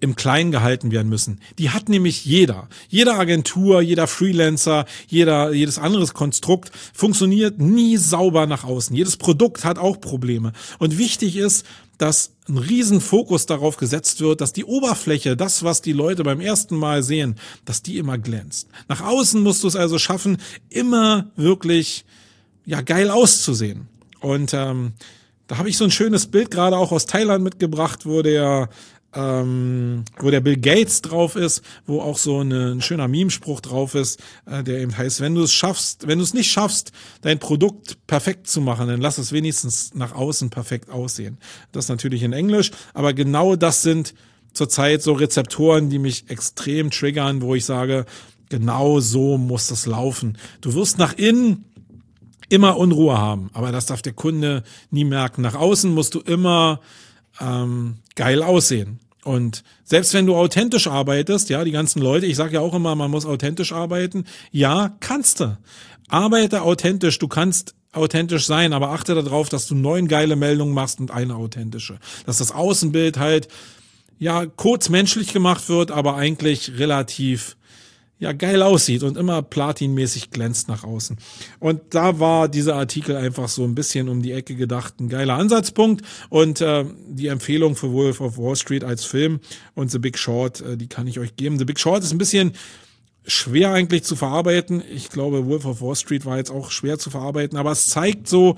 im Kleinen gehalten werden müssen. Die hat nämlich jeder. Jede Agentur, jeder Freelancer, jeder, jedes anderes Konstrukt funktioniert nie sauber nach außen. Jedes Produkt hat auch Probleme. Und wichtig ist, dass ein riesen Fokus darauf gesetzt wird, dass die Oberfläche, das, was die Leute beim ersten Mal sehen, dass die immer glänzt. Nach außen musst du es also schaffen, immer wirklich ja geil auszusehen. Und ähm, da habe ich so ein schönes Bild gerade auch aus Thailand mitgebracht, wo der ähm, wo der Bill Gates drauf ist, wo auch so eine, ein schöner Meme-Spruch drauf ist, äh, der eben heißt, wenn du es schaffst, wenn du es nicht schaffst, dein Produkt perfekt zu machen, dann lass es wenigstens nach außen perfekt aussehen. Das natürlich in Englisch, aber genau das sind zurzeit so Rezeptoren, die mich extrem triggern, wo ich sage, genau so muss das laufen. Du wirst nach innen immer Unruhe haben, aber das darf der Kunde nie merken. Nach außen musst du immer ähm, geil aussehen. Und selbst wenn du authentisch arbeitest, ja, die ganzen Leute, ich sage ja auch immer, man muss authentisch arbeiten. Ja, kannst du. Arbeite authentisch, du kannst authentisch sein, aber achte darauf, dass du neun geile Meldungen machst und eine authentische. Dass das Außenbild halt, ja, kurz menschlich gemacht wird, aber eigentlich relativ ja geil aussieht und immer platinmäßig glänzt nach außen. Und da war dieser Artikel einfach so ein bisschen um die Ecke gedacht, ein geiler Ansatzpunkt und äh, die Empfehlung für Wolf of Wall Street als Film und The Big Short, äh, die kann ich euch geben. The Big Short ist ein bisschen schwer eigentlich zu verarbeiten. Ich glaube, Wolf of Wall Street war jetzt auch schwer zu verarbeiten, aber es zeigt so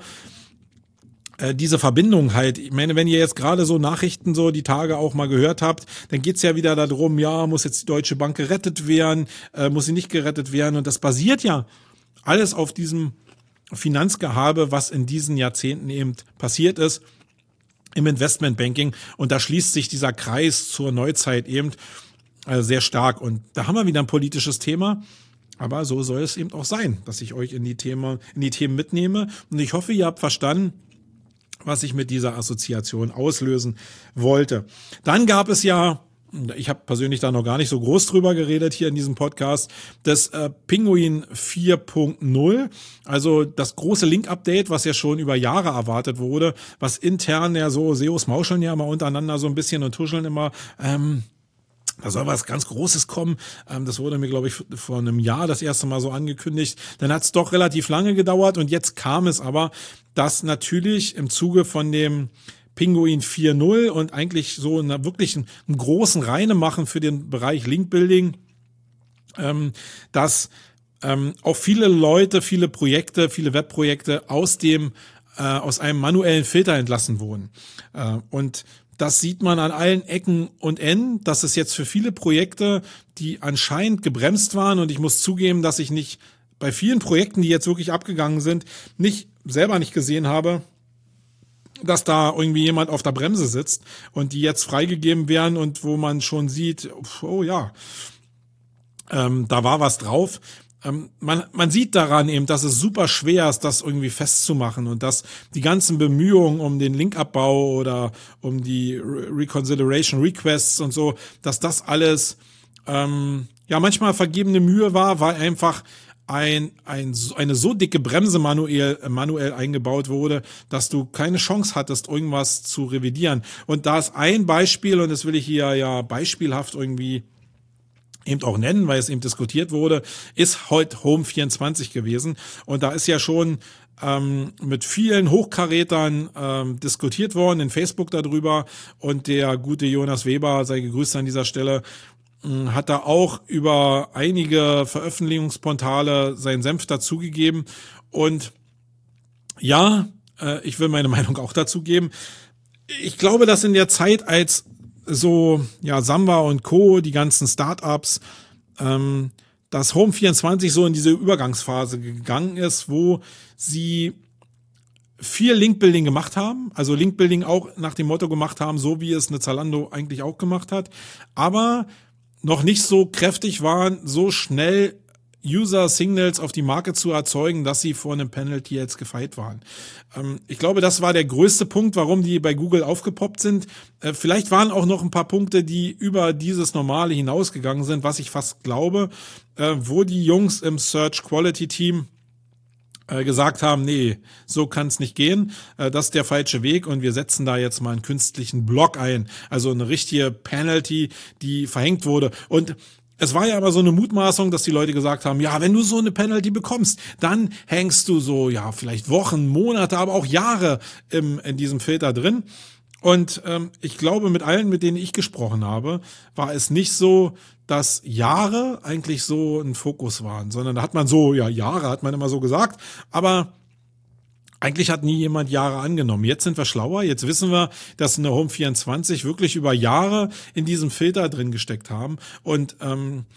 diese Verbindung halt. Ich meine, wenn ihr jetzt gerade so Nachrichten so die Tage auch mal gehört habt, dann geht's ja wieder darum, ja, muss jetzt die Deutsche Bank gerettet werden, äh, muss sie nicht gerettet werden. Und das basiert ja alles auf diesem Finanzgehabe, was in diesen Jahrzehnten eben passiert ist im Investmentbanking. Und da schließt sich dieser Kreis zur Neuzeit eben äh, sehr stark. Und da haben wir wieder ein politisches Thema. Aber so soll es eben auch sein, dass ich euch in die Themen, in die Themen mitnehme. Und ich hoffe, ihr habt verstanden, was ich mit dieser Assoziation auslösen wollte. Dann gab es ja, ich habe persönlich da noch gar nicht so groß drüber geredet hier in diesem Podcast, das äh, Pinguin vier Punkt null, also das große Link-Update, was ja schon über Jahre erwartet wurde, was intern ja so, S E Os mauscheln ja immer untereinander so ein bisschen und tuscheln immer, ähm, da soll was ganz Großes kommen. Das wurde mir, glaube ich, vor einem Jahr das erste Mal so angekündigt. Dann hat es doch relativ lange gedauert und jetzt kam es aber, dass natürlich im Zuge von dem Pinguin vier Punkt null und eigentlich so einer wirklich einen, einen großen Reinemachen für den Bereich Linkbuilding, ähm, dass ähm, auch viele Leute, viele Projekte, viele Webprojekte aus dem äh, aus einem manuellen Filter entlassen wurden. Äh, und das sieht man an allen Ecken und Enden, dass es jetzt für viele Projekte, die anscheinend gebremst waren, und ich muss zugeben, dass ich nicht bei vielen Projekten, die jetzt wirklich abgegangen sind, nicht selber nicht gesehen habe, dass da irgendwie jemand auf der Bremse sitzt und die jetzt freigegeben werden und wo man schon sieht, oh ja, ähm, da war was drauf. Man, man sieht daran eben, dass es super schwer ist, das irgendwie festzumachen und dass die ganzen Bemühungen um den Linkabbau oder um die Re- Reconsideration Requests und so, dass das alles ähm, ja manchmal vergebene Mühe war, weil einfach ein, ein eine so dicke Bremse manuell manuell eingebaut wurde, dass du keine Chance hattest, irgendwas zu revidieren. Und da ist ein Beispiel, und das will ich hier ja beispielhaft irgendwie eben auch nennen, weil es eben diskutiert wurde, ist heute Home vierundzwanzig gewesen. Und da ist ja schon ähm, mit vielen Hochkarätern ähm, diskutiert worden in Facebook darüber. Und der gute Jonas Weber, sei gegrüßt an dieser Stelle, mh, hat da auch über einige Veröffentlichungsportale seinen Senf dazugegeben. Und ja, äh, ich will meine Meinung auch dazugeben. Ich glaube, dass in der Zeit, als so, ja, Samba und Co., die ganzen Startups, ähm, dass Home vierundzwanzig so in diese Übergangsphase gegangen ist, wo sie viel Linkbuilding gemacht haben, also Linkbuilding auch nach dem Motto gemacht haben, so wie es eine Zalando eigentlich auch gemacht hat, aber noch nicht so kräftig waren, so schnell User-Signals auf die Marke zu erzeugen, dass sie vor einem Penalty jetzt gefeit waren. Ähm, ich glaube, das war der größte Punkt, warum die bei Google aufgepoppt sind. Äh, vielleicht waren auch noch ein paar Punkte, die über dieses Normale hinausgegangen sind, was ich fast glaube, äh, wo die Jungs im Search Quality Team gesagt haben, nee, so kann es nicht gehen, das ist der falsche Weg und wir setzen da jetzt mal einen künstlichen Block ein, also eine richtige Penalty, die verhängt wurde. Und es war ja aber so eine Mutmaßung, dass die Leute gesagt haben, ja, wenn du so eine Penalty bekommst, dann hängst du so, ja, vielleicht Wochen, Monate, aber auch Jahre im, in diesem Filter drin. Und ähm, ich glaube, mit allen, mit denen ich gesprochen habe, war es nicht so, dass Jahre eigentlich so ein Fokus waren, sondern da hat man so, ja, Jahre hat man immer so gesagt, aber eigentlich hat nie jemand Jahre angenommen. Jetzt sind wir schlauer, jetzt wissen wir, dass eine Home vierundzwanzig wirklich über Jahre in diesem Filter drin gesteckt haben und ähm,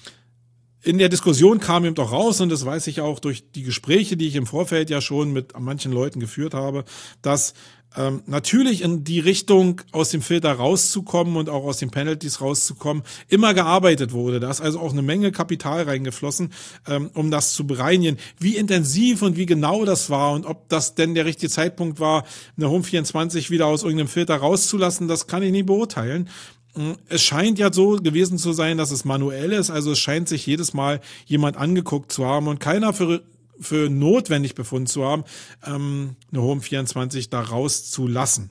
in der Diskussion kam eben doch raus, und das weiß ich auch durch die Gespräche, die ich im Vorfeld ja schon mit manchen Leuten geführt habe, dass ähm, natürlich in die Richtung, aus dem Filter rauszukommen und auch aus den Penalties rauszukommen, immer gearbeitet wurde. Da ist also auch eine Menge Kapital reingeflossen, ähm, um das zu bereinigen. Wie intensiv und wie genau das war und ob das denn der richtige Zeitpunkt war, eine Home vierundzwanzig wieder aus irgendeinem Filter rauszulassen, das kann ich nie beurteilen. Es scheint ja so gewesen zu sein, dass es manuell ist, also es scheint sich jedes Mal jemand angeguckt zu haben und keiner für, für notwendig befunden zu haben, ähm, eine Home vierundzwanzig da rauszulassen.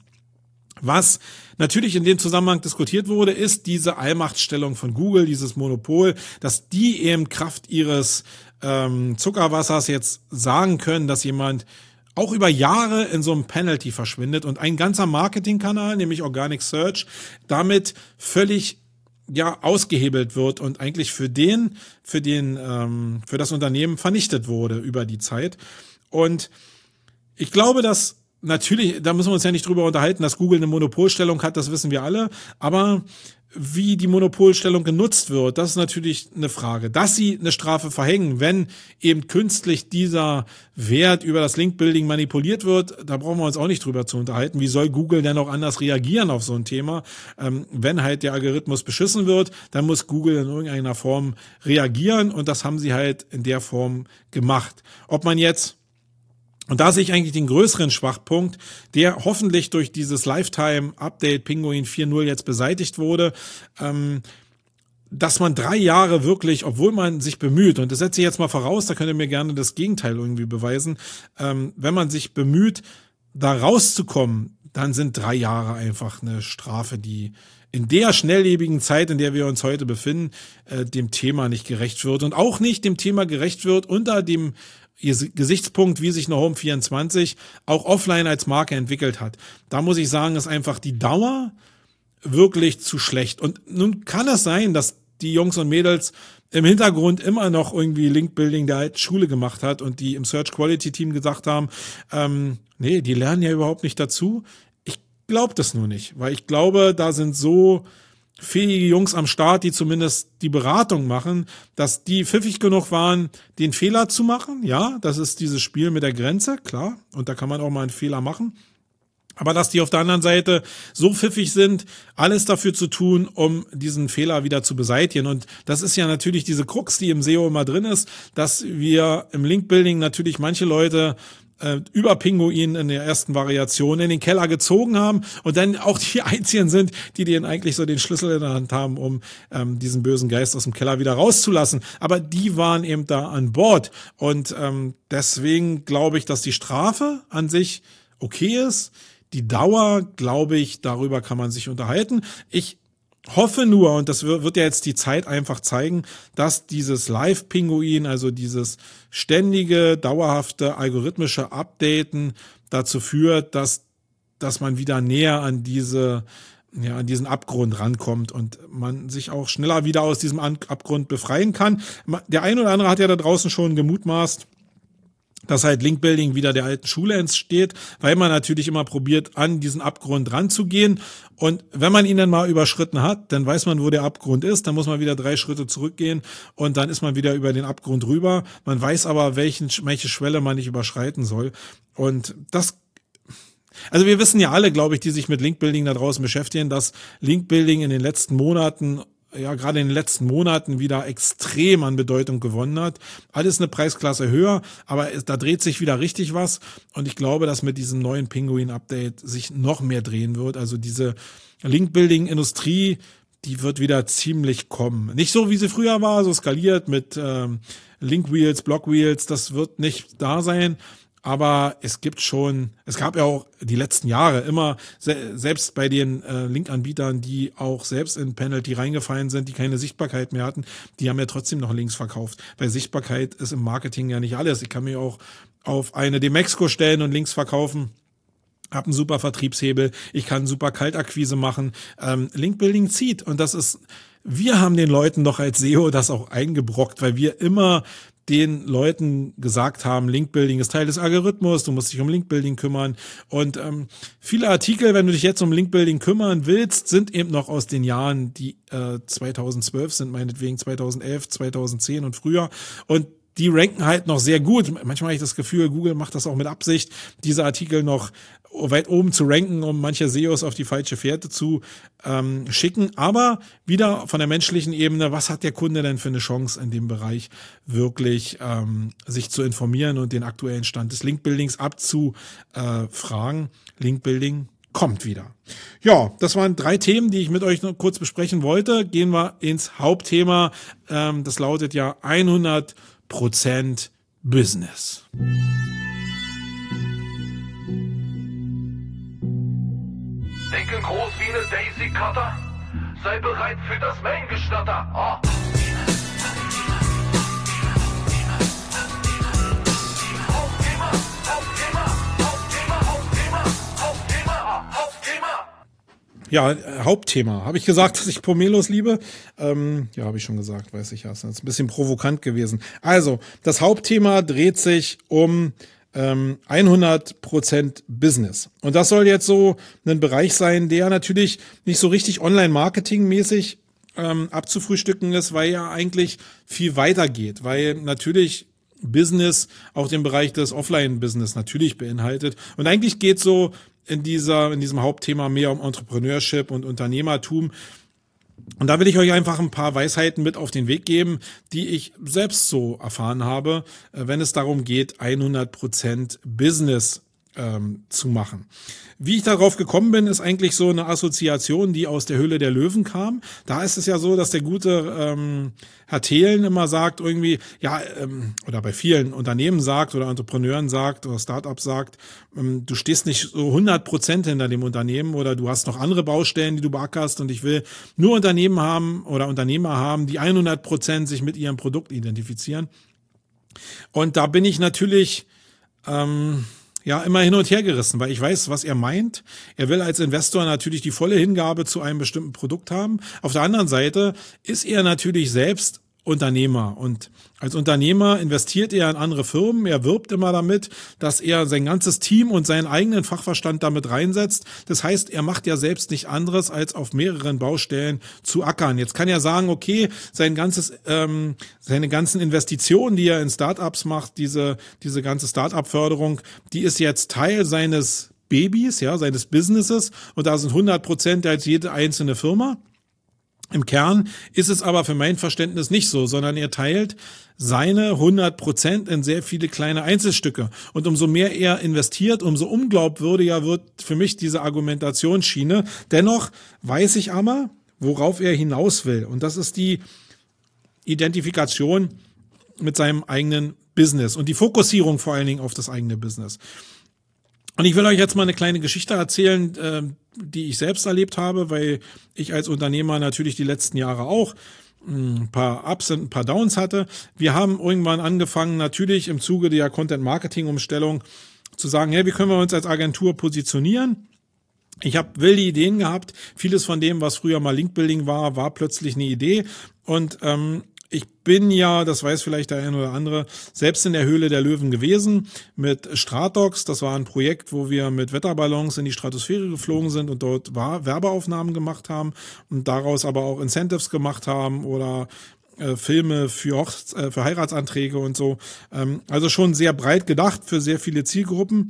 Was natürlich in dem Zusammenhang diskutiert wurde, ist diese Allmachtstellung von Google, dieses Monopol, dass die eben Kraft ihres ähm, Zuckerwassers jetzt sagen können, dass jemand auch über Jahre in so einem Penalty verschwindet und ein ganzer Marketingkanal, nämlich Organic Search, damit völlig ja ausgehebelt wird und eigentlich für den, für den, ähm, für das Unternehmen vernichtet wurde über die Zeit. Und ich glaube, dass natürlich, da müssen wir uns ja nicht drüber unterhalten, dass Google eine Monopolstellung hat, das wissen wir alle, aber wie die Monopolstellung genutzt wird, das ist natürlich eine Frage. Dass sie eine Strafe verhängen, wenn eben künstlich dieser Wert über das Link-Building manipuliert wird, da brauchen wir uns auch nicht drüber zu unterhalten. Wie soll Google denn auch anders reagieren auf so ein Thema? Ähm, wenn halt der Algorithmus beschissen wird, dann muss Google in irgendeiner Form reagieren und das haben sie halt in der Form gemacht. Ob man jetzt Und da sehe ich eigentlich den größeren Schwachpunkt, der hoffentlich durch dieses Lifetime-Update Pinguin vier Punkt null jetzt beseitigt wurde, ähm, dass man drei Jahre wirklich, obwohl man sich bemüht, und das setze ich jetzt mal voraus, da könnt ihr mir gerne das Gegenteil irgendwie beweisen, ähm, wenn man sich bemüht, da rauszukommen, dann sind drei Jahre einfach eine Strafe, die in der schnelllebigen Zeit, in der wir uns heute befinden, äh, dem Thema nicht gerecht wird und auch nicht dem Thema gerecht wird unter dem Gesichtspunkt, wie sich eine Home vierundzwanzig auch offline als Marke entwickelt hat. Da muss ich sagen, ist einfach die Dauer wirklich zu schlecht. Und nun kann es sein, dass die Jungs und Mädels im Hintergrund immer noch irgendwie Link-Building der alten Schule gemacht hat und die im Search-Quality-Team gesagt haben, ähm, nee, die lernen ja überhaupt nicht dazu. Ich glaube das nur nicht, weil ich glaube, da sind so fähige Jungs am Start, die zumindest die Beratung machen, dass die pfiffig genug waren, den Fehler zu machen. Ja, das ist dieses Spiel mit der Grenze, klar. Und da kann man auch mal einen Fehler machen. Aber dass die auf der anderen Seite so pfiffig sind, alles dafür zu tun, um diesen Fehler wieder zu beseitigen. Und das ist ja natürlich diese Krux, die im S E O immer drin ist, dass wir im Link-Building natürlich manche Leute über Pinguin in der ersten Variation in den Keller gezogen haben und dann auch die einzigen sind, die denen eigentlich so den Schlüssel in der Hand haben, um ähm, diesen bösen Geist aus dem Keller wieder rauszulassen. Aber die waren eben da an Bord und ähm, deswegen glaube ich, dass die Strafe an sich okay ist. Die Dauer, glaube ich, darüber kann man sich unterhalten. Ich hoffe nur, und das wird ja jetzt die Zeit einfach zeigen, dass dieses Live-Pinguin, also dieses ständige, dauerhafte, algorithmische Updaten dazu führt, dass, dass man wieder näher an diese, ja, an diesen Abgrund rankommt und man sich auch schneller wieder aus diesem Abgrund befreien kann. Der eine oder andere hat ja da draußen schon gemutmaßt, dass halt Link-Building wieder der alten Schule entsteht, weil man natürlich immer probiert, an diesen Abgrund ranzugehen. Und wenn man ihn dann mal überschritten hat, dann weiß man, wo der Abgrund ist. Dann muss man wieder drei Schritte zurückgehen und dann ist man wieder über den Abgrund rüber. Man weiß aber, welchen, welche Schwelle man nicht überschreiten soll. Und das Also wir wissen ja alle, glaube ich, die sich mit Link-Building da draußen beschäftigen, dass Link-Building in den letzten Monaten ja gerade in den letzten Monaten wieder extrem an Bedeutung gewonnen hat. Alles eine Preisklasse höher, aber es, da dreht sich wieder richtig was und ich glaube, dass mit diesem neuen Pinguin-Update sich noch mehr drehen wird. Also diese Link-Building-Industrie, die wird wieder ziemlich kommen. Nicht so, wie sie früher war, so skaliert mit ähm, Link-Wheels, Block-Wheels, das wird nicht da sein. Aber es gibt schon, es gab ja auch die letzten Jahre immer, se- selbst bei den äh, Link-Anbietern, die auch selbst in Penalty reingefallen sind, die keine Sichtbarkeit mehr hatten, die haben ja trotzdem noch Links verkauft. Weil Sichtbarkeit ist im Marketing ja nicht alles. Ich kann mir auch auf eine Demexco stellen und Links verkaufen. Hab einen super Vertriebshebel. Ich kann super Kaltakquise machen. Ähm, Linkbuilding zieht. Und das ist, wir haben den Leuten doch als S E O das auch eingebrockt, weil wir immer den Leuten gesagt haben, Linkbuilding ist Teil des Algorithmus, du musst dich um Linkbuilding kümmern. Und ähm, viele Artikel, wenn du dich jetzt um Linkbuilding kümmern willst, sind eben noch aus den Jahren, die äh, zweitausendzwölf sind, meinetwegen zweitausendelf, zweitausendzehn und früher. Und die ranken halt noch sehr gut. Manchmal habe ich das Gefühl, Google macht das auch mit Absicht, diese Artikel noch weit oben zu ranken, um manche S E Os auf die falsche Fährte zu ähm, schicken. Aber wieder von der menschlichen Ebene, was hat der Kunde denn für eine Chance in dem Bereich wirklich ähm, sich zu informieren und den aktuellen Stand des Linkbuildings abzufragen? Linkbuilding kommt wieder. Ja, das waren drei Themen, die ich mit euch noch kurz besprechen wollte. Gehen wir ins Hauptthema. Ähm, das lautet ja hundert Prozent Business. Denke groß wie eine Daisy Cutter. Sei bereit für das Main-Gestatter. Ah. Hauptthema, Hauptthema, Hauptthema, Hauptthema, Hauptthema, Hauptthema. Ja, äh, Hauptthema. Habe ich gesagt, dass ich Pomelos liebe? Ähm, ja, habe ich schon gesagt, weiß ich ja. Das ist ein bisschen provokant gewesen. Also, das Hauptthema dreht sich um ähm, hundert Prozent Business. Und das soll jetzt so ein Bereich sein, der natürlich nicht so richtig Online-Marketing-mäßig ähm, abzufrühstücken ist, weil ja eigentlich viel weiter geht. Weil natürlich Business auch den Bereich des Offline-Business natürlich beinhaltet. Und eigentlich geht so in dieser, in diesem Hauptthema mehr um Entrepreneurship und Unternehmertum. Und da will ich euch einfach ein paar Weisheiten mit auf den Weg geben, die ich selbst so erfahren habe, wenn es darum geht, hundert Prozent Business ähm, zu machen. Wie ich darauf gekommen bin, ist eigentlich so eine Assoziation, die aus der Höhle der Löwen kam. Da ist es ja so, dass der gute ähm, Herr Thelen immer sagt irgendwie, ja, ähm, oder bei vielen Unternehmen sagt oder Entrepreneuren sagt oder Startups sagt, ähm, du stehst nicht so hundert Prozent hinter dem Unternehmen oder du hast noch andere Baustellen, die du beackerst und ich will nur Unternehmen haben oder Unternehmer haben, die hundert Prozent sich mit ihrem Produkt identifizieren. Und da bin ich natürlich ähm, ja immer hin und her gerissen, weil ich weiß, was er meint. Er will als Investor natürlich die volle Hingabe zu einem bestimmten Produkt haben. Auf der anderen Seite ist er natürlich selbst Unternehmer und als Unternehmer investiert er in andere Firmen. Er wirbt immer damit, dass er sein ganzes Team und seinen eigenen Fachverstand damit reinsetzt. Das heißt, er macht ja selbst nicht anderes, als auf mehreren Baustellen zu ackern. Jetzt kann er sagen, okay, sein ganzes, ähm, seine ganzen Investitionen, die er in Startups macht, diese diese ganze Startup-Förderung, die ist jetzt Teil seines Babys, ja, seines Businesses und da sind hundert Prozent als jede einzelne Firma. Im Kern ist es aber für mein Verständnis nicht so, sondern er teilt seine hundert Prozent in sehr viele kleine Einzelstücke. Und umso mehr er investiert, umso unglaubwürdiger wird für mich diese Argumentationsschiene. Dennoch weiß ich aber, worauf er hinaus will. Und das ist die Identifikation mit seinem eigenen Business und die Fokussierung vor allen Dingen auf das eigene Business. Und ich will euch jetzt mal eine kleine Geschichte erzählen, äh, die ich selbst erlebt habe, weil ich als Unternehmer natürlich die letzten Jahre auch ein paar Ups und ein paar Downs hatte. Wir haben irgendwann angefangen, natürlich im Zuge der Content-Marketing-Umstellung zu sagen, hey, wie können wir uns als Agentur positionieren? Ich habe wilde Ideen gehabt. Vieles von dem, was früher mal Linkbuilding war, war plötzlich eine Idee. Und ähm, ich bin ja, das weiß vielleicht der eine oder andere, selbst in der Höhle der Löwen gewesen mit Stratox. Das war ein Projekt, wo wir mit Wetterballons in die Stratosphäre geflogen sind und dort Werbeaufnahmen gemacht haben und daraus aber auch Incentives gemacht haben oder äh, Filme für, Hochz- äh, für Heiratsanträge und so. Ähm, also schon sehr breit gedacht für sehr viele Zielgruppen.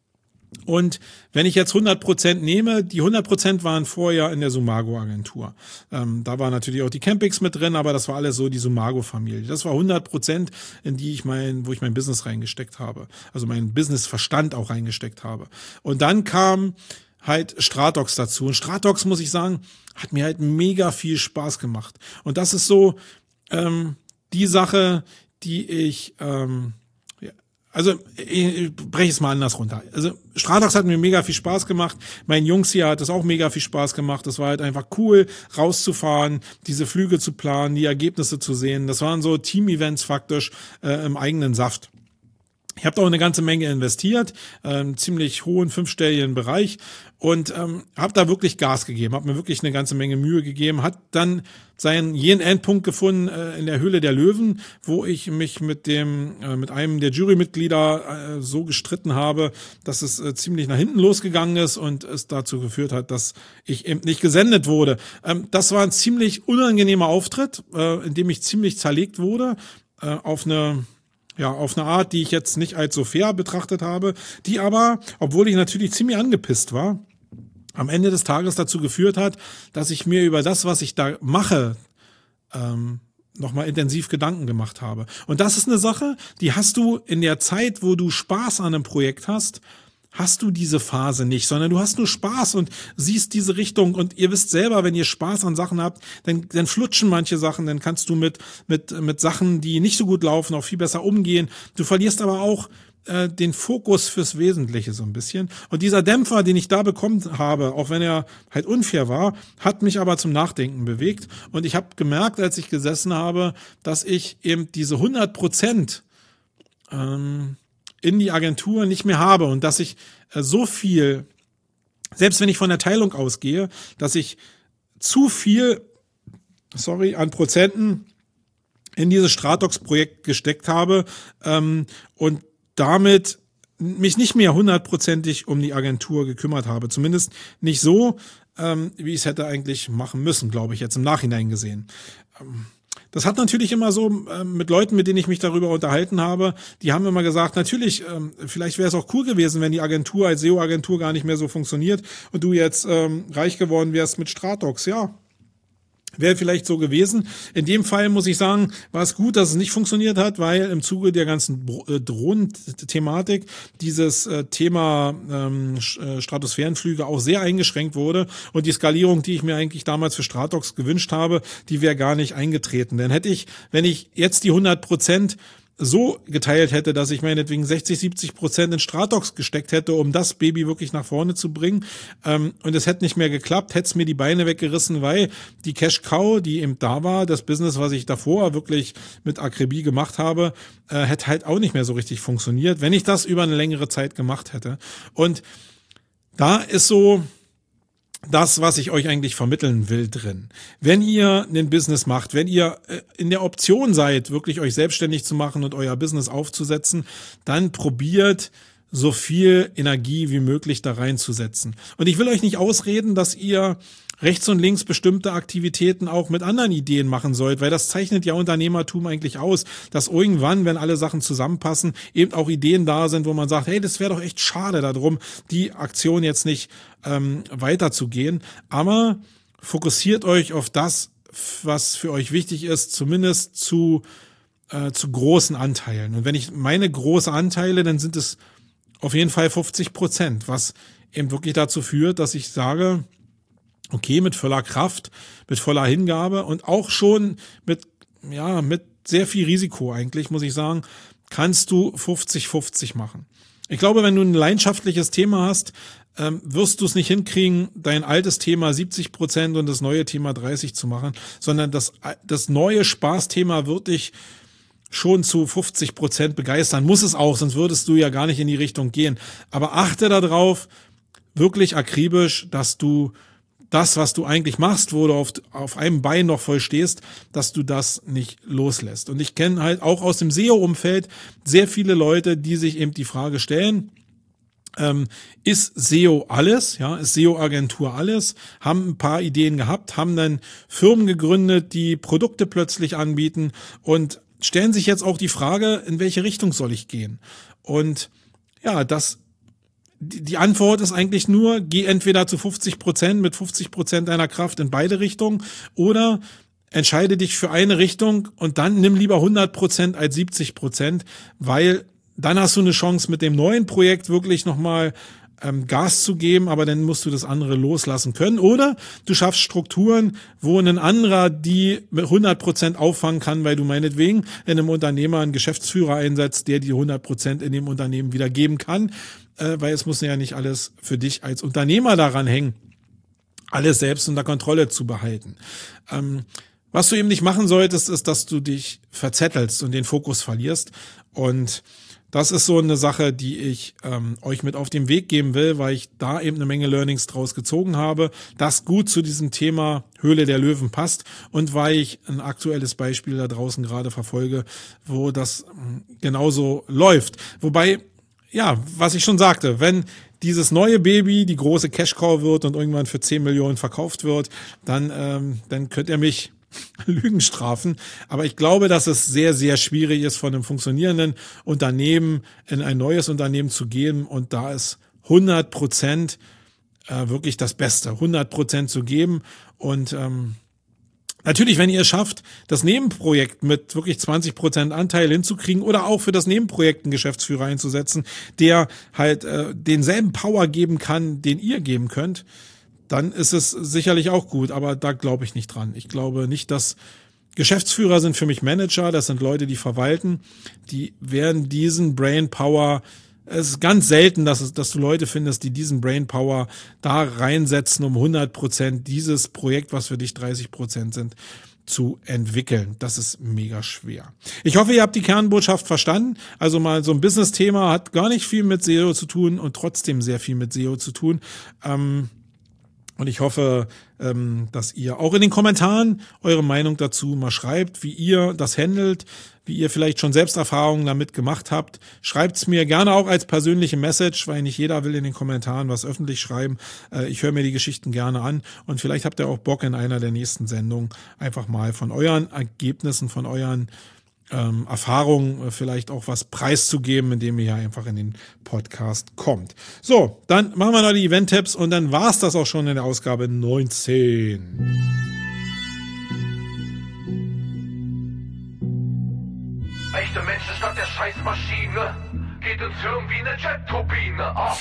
Und wenn ich jetzt hundert Prozent nehme, die hundert Prozent waren vorher in der Sumago-Agentur. Ähm, da war natürlich auch die Campix mit drin, aber das war alles so die Sumago-Familie. Das war hundert Prozent, in die ich mein, wo ich mein Business reingesteckt habe. Also meinen Businessverstand auch reingesteckt habe. Und dann kam halt Stratox dazu. Und Stratox, muss ich sagen, hat mir halt mega viel Spaß gemacht. Und das ist so ähm, die Sache, die ich... Ähm, Also ich breche es mal anders runter. Also Stratox hat mir mega viel Spaß gemacht. Meinen Jungs hier hat es auch mega viel Spaß gemacht. Das war halt einfach cool, rauszufahren, diese Flüge zu planen, die Ergebnisse zu sehen. Das waren so Team-Events faktisch äh, im eigenen Saft. Ich habe da auch eine ganze Menge investiert, ähm, ziemlich hohen fünfstelligen Bereich und ähm, habe da wirklich Gas gegeben, habe mir wirklich eine ganze Menge Mühe gegeben, hat dann seinen jenen Endpunkt gefunden äh, in der Höhle der Löwen, wo ich mich mit dem äh, mit einem der Jurymitglieder äh, so gestritten habe, dass es äh, ziemlich nach hinten losgegangen ist und es dazu geführt hat, dass ich eben nicht gesendet wurde. Ähm, das war ein ziemlich unangenehmer Auftritt, äh, in dem ich ziemlich zerlegt wurde äh, auf eine Ja, auf eine Art, die ich jetzt nicht als so fair betrachtet habe, die aber, obwohl ich natürlich ziemlich angepisst war, am Ende des Tages dazu geführt hat, dass ich mir über das, was ich da mache, ähm, nochmal intensiv Gedanken gemacht habe. Und das ist eine Sache, die hast du in der Zeit, wo du Spaß an einem Projekt hast, hast du diese Phase nicht, sondern du hast nur Spaß und siehst diese Richtung und ihr wisst selber, wenn ihr Spaß an Sachen habt, dann, dann flutschen manche Sachen, dann kannst du mit, mit, mit Sachen, die nicht so gut laufen, auch viel besser umgehen. Du verlierst aber auch äh, den Fokus fürs Wesentliche so ein bisschen. Und dieser Dämpfer, den ich da bekommen habe, auch wenn er halt unfair war, hat mich aber zum Nachdenken bewegt und ich habe gemerkt, als ich gesessen habe, dass ich eben diese hundert Prozent ähm, in die Agentur nicht mehr habe und dass ich äh, so viel, selbst wenn ich von der Teilung ausgehe, dass ich zu viel, sorry, an Prozenten in dieses Stratox-Projekt gesteckt habe ähm, und damit mich nicht mehr hundertprozentig um die Agentur gekümmert habe. Zumindest nicht so, ähm, wie ich es hätte eigentlich machen müssen, glaube ich, jetzt im Nachhinein gesehen. Ähm, Das hat natürlich immer so äh, mit Leuten, mit denen ich mich darüber unterhalten habe, die haben immer gesagt, natürlich, ähm, vielleicht wäre es auch cool gewesen, wenn die Agentur als S E O-Agentur gar nicht mehr so funktioniert und du jetzt ähm, reich geworden wärst mit Stratox. Ja, wäre vielleicht so gewesen. In dem Fall muss ich sagen, war es gut, dass es nicht funktioniert hat, weil im Zuge der ganzen Drohnen-Thematik dieses äh, Thema ähm, Stratosphärenflüge auch sehr eingeschränkt wurde und die Skalierung, die ich mir eigentlich damals für Stratox gewünscht habe, die wäre gar nicht eingetreten. Denn hätte ich, wenn ich jetzt die hundert Prozent so geteilt hätte, dass ich meinetwegen sechzig, siebzig Prozent in Stratox gesteckt hätte, um das Baby wirklich nach vorne zu bringen, ähm, und es hätte nicht mehr geklappt, hätte es mir die Beine weggerissen, weil die Cash Cow, die eben da war, das Business, was ich davor wirklich mit Akribie gemacht habe, äh, hätte halt auch nicht mehr so richtig funktioniert, wenn ich das über eine längere Zeit gemacht hätte. Und da ist so das, was ich euch eigentlich vermitteln will, drin. Wenn ihr ein Business macht, wenn ihr in der Option seid, wirklich euch selbstständig zu machen und euer Business aufzusetzen, dann probiert so viel Energie wie möglich da reinzusetzen. Und ich will euch nicht ausreden, dass ihr rechts und links bestimmte Aktivitäten auch mit anderen Ideen machen sollt, weil das zeichnet ja Unternehmertum eigentlich aus, dass irgendwann, wenn alle Sachen zusammenpassen, eben auch Ideen da sind, wo man sagt, hey, das wäre doch echt schade darum, die Aktion jetzt nicht ähm, weiterzugehen. Aber fokussiert euch auf das, was für euch wichtig ist, zumindest zu, äh, zu großen Anteilen. Und wenn ich meine große Anteile, dann sind es auf jeden Fall fünfzig Prozent, was eben wirklich dazu führt, dass ich sage, okay, mit voller Kraft, mit voller Hingabe und auch schon mit, ja, mit sehr viel Risiko eigentlich, muss ich sagen, kannst du fünfzig fünfzig machen. Ich glaube, wenn du ein leidenschaftliches Thema hast, ähm, wirst du es nicht hinkriegen, dein altes Thema siebzig Prozent und das neue Thema dreißig zu machen, sondern das, das neue Spaßthema wird dich schon zu fünfzig Prozent begeistern. Muss es auch, sonst würdest du ja gar nicht in die Richtung gehen. Aber achte darauf, wirklich akribisch, dass du das, was du eigentlich machst, wo du auf, auf einem Bein noch voll stehst, dass du das nicht loslässt. Und ich kenne halt auch aus dem S E O-Umfeld sehr viele Leute, die sich eben die Frage stellen, ähm, ist S E O alles? Ja, ist S E O-Agentur alles? Haben ein paar Ideen gehabt, haben dann Firmen gegründet, die Produkte plötzlich anbieten und stellen sich jetzt auch die Frage, in welche Richtung soll ich gehen? Und ja, das Die Antwort ist eigentlich nur, geh entweder zu fünfzig Prozent mit fünfzig Prozent deiner Kraft in beide Richtungen oder entscheide dich für eine Richtung und dann nimm lieber hundert Prozent als siebzig Prozent, weil dann hast du eine Chance mit dem neuen Projekt wirklich nochmal ähm, Gas zu geben, aber dann musst du das andere loslassen können. Oder du schaffst Strukturen, wo ein anderer die mit hundert Prozent auffangen kann, weil du meinetwegen in einem Unternehmer einen Geschäftsführer einsetzt, der die hundert Prozent in dem Unternehmen wieder geben kann, äh, weil es muss ja nicht alles für dich als Unternehmer daran hängen, alles selbst unter Kontrolle zu behalten. Ähm, was du eben nicht machen solltest, ist, dass du dich verzettelst und den Fokus verlierst. Und das ist so eine Sache, die ich ähm, euch mit auf den Weg geben will, weil ich da eben eine Menge Learnings draus gezogen habe, das gut zu diesem Thema Höhle der Löwen passt und weil ich ein aktuelles Beispiel da draußen gerade verfolge, wo das genauso läuft. Wobei, ja, was ich schon sagte, wenn dieses neue Baby die große Cash-Cow wird und irgendwann für zehn Millionen verkauft wird, dann, ähm, dann könnt ihr mich Lügen strafen. Aber ich glaube, dass es sehr, sehr schwierig ist, von einem funktionierenden Unternehmen in ein neues Unternehmen zu gehen. Und da ist hundert Prozent äh, wirklich das Beste, hundert Prozent zu geben. Und ähm, natürlich, wenn ihr es schafft, das Nebenprojekt mit wirklich zwanzig Prozent Anteil hinzukriegen oder auch für das Nebenprojekt einen Geschäftsführer einzusetzen, der halt äh, denselben Power geben kann, den ihr geben könnt, dann ist es sicherlich auch gut, aber da glaube ich nicht dran. Ich glaube nicht, dass Geschäftsführer sind für mich Manager, das sind Leute, die verwalten, die werden diesen Brainpower, es ist ganz selten, dass, es, dass du Leute findest, die diesen Brainpower da reinsetzen, um hundert Prozent dieses Projekt, was für dich dreißig Prozent sind, zu entwickeln. Das ist mega schwer. Ich hoffe, ihr habt die Kernbotschaft verstanden. Also mal so ein Business-Thema hat gar nicht viel mit S E O zu tun und trotzdem sehr viel mit S E O zu tun. Ähm, Und ich hoffe, dass ihr auch in den Kommentaren eure Meinung dazu mal schreibt, wie ihr das handelt, wie ihr vielleicht schon selbst Erfahrungen damit gemacht habt. Schreibt's mir gerne auch als persönliche Message, weil nicht jeder will in den Kommentaren was öffentlich schreiben. Ich höre mir die Geschichten gerne an und vielleicht habt ihr auch Bock in einer der nächsten Sendungen einfach mal von euren Ergebnissen, von euren Ähm, Erfahrung vielleicht auch was preiszugeben, indem ihr ja einfach in den Podcast kommt. So, dann machen wir noch die Event-Tipps und dann war's das auch schon in der Ausgabe neunzehn. Echte Menschen statt der Scheißmaschine geht ins Hirn wie eine Jet-Turbine. Oh.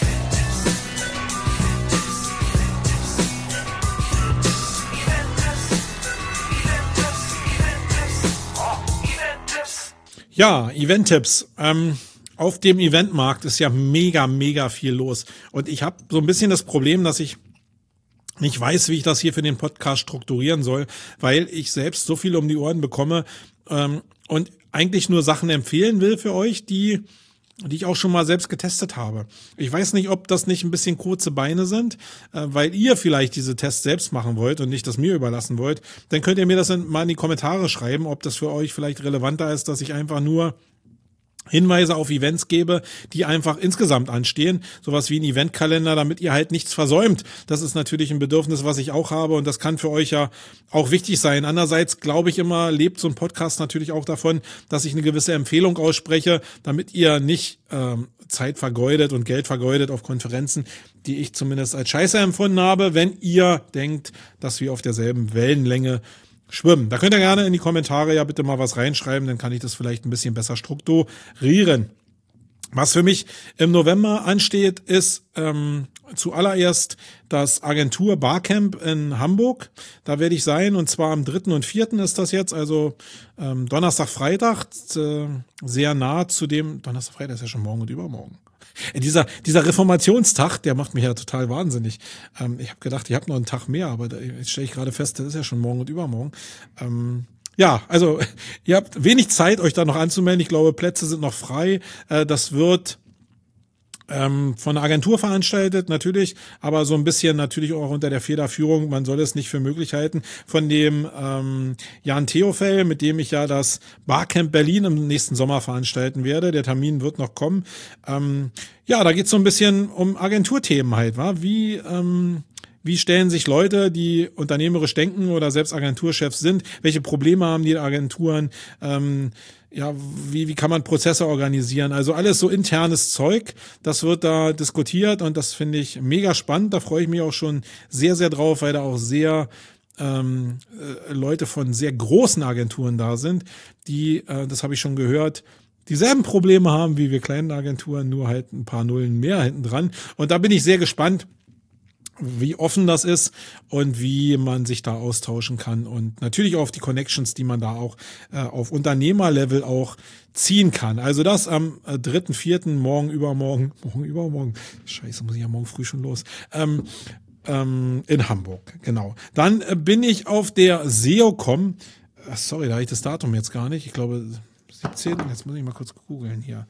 Ja, Event-Tipps. Ähm, auf dem Eventmarkt ist ja mega, mega viel los. Und ich habe so ein bisschen das Problem, dass ich nicht weiß, wie ich das hier für den Podcast strukturieren soll, weil ich selbst so viel um die Ohren bekomme ähm, und eigentlich nur Sachen empfehlen will für euch, die die ich auch schon mal selbst getestet habe. Ich weiß nicht, ob das nicht ein bisschen kurze Beine sind, weil ihr vielleicht diese Tests selbst machen wollt und nicht das mir überlassen wollt. Dann könnt ihr mir das mal in die Kommentare schreiben, ob das für euch vielleicht relevanter ist, dass ich einfach nur Hinweise auf Events gebe, die einfach insgesamt anstehen, sowas wie ein Eventkalender, damit ihr halt nichts versäumt. Das ist natürlich ein Bedürfnis, was ich auch habe und das kann für euch ja auch wichtig sein. Andererseits glaube ich immer, lebt so ein Podcast natürlich auch davon, dass ich eine gewisse Empfehlung ausspreche, damit ihr nicht ähm, Zeit vergeudet und Geld vergeudet auf Konferenzen, die ich zumindest als scheiße empfunden habe, wenn ihr denkt, dass wir auf derselben Wellenlänge schwimmen. Da könnt ihr gerne in die Kommentare ja bitte mal was reinschreiben, dann kann ich das vielleicht ein bisschen besser strukturieren. Was für mich im November ansteht, ist ähm, zuallererst das Agentur Barcamp in Hamburg. Da werde ich sein und zwar am dritten und vierten ist das jetzt, also ähm, Donnerstag, Freitag, äh, sehr nah zu dem, Donnerstag, Freitag ist ja schon morgen und übermorgen. Dieser dieser Reformationstag, der macht mich ja total wahnsinnig. Ähm, ich habe gedacht, ich habe noch einen Tag mehr, aber da, jetzt stelle ich gerade fest, das ist ja schon morgen und übermorgen. Ähm, ja, also ihr habt wenig Zeit, euch da noch anzumelden. Ich glaube, Plätze sind noch frei. Äh, das wird ähm, von einer Agentur veranstaltet, natürlich, aber so ein bisschen natürlich auch unter der Federführung, man soll es nicht für möglich halten, von dem ähm, Jan Theofel, mit dem ich ja das Barcamp Berlin im nächsten Sommer veranstalten werde. Der Termin wird noch kommen. Ähm, ja, da geht's so ein bisschen um Agenturthemen halt, wa? Wie ähm, Wie stellen sich Leute, die unternehmerisch denken oder selbst Agenturchefs sind, welche Probleme haben die Agenturen, ähm, ja, wie, wie kann man Prozesse organisieren? Also alles so internes Zeug, das wird da diskutiert und das finde ich mega spannend. Da freue ich mich auch schon sehr, sehr drauf, weil da auch sehr ähm, äh, Leute von sehr großen Agenturen da sind, die, äh, das habe ich schon gehört, dieselben Probleme haben wie wir kleinen Agenturen, nur halt ein paar Nullen mehr hinten dran. Und da bin ich sehr gespannt, wie offen das ist und wie man sich da austauschen kann und natürlich auch auf die Connections, die man da auch äh, auf Unternehmerlevel auch ziehen kann. Also das am äh, dritten, vierten, morgen, übermorgen, morgen, übermorgen, scheiße, muss ich ja morgen früh schon los, ähm, ähm, in Hamburg, genau. Dann äh, bin ich auf der SEOCom, äh, sorry, da habe ich das Datum jetzt gar nicht, ich glaube siebzehnten jetzt muss ich mal kurz googeln hier,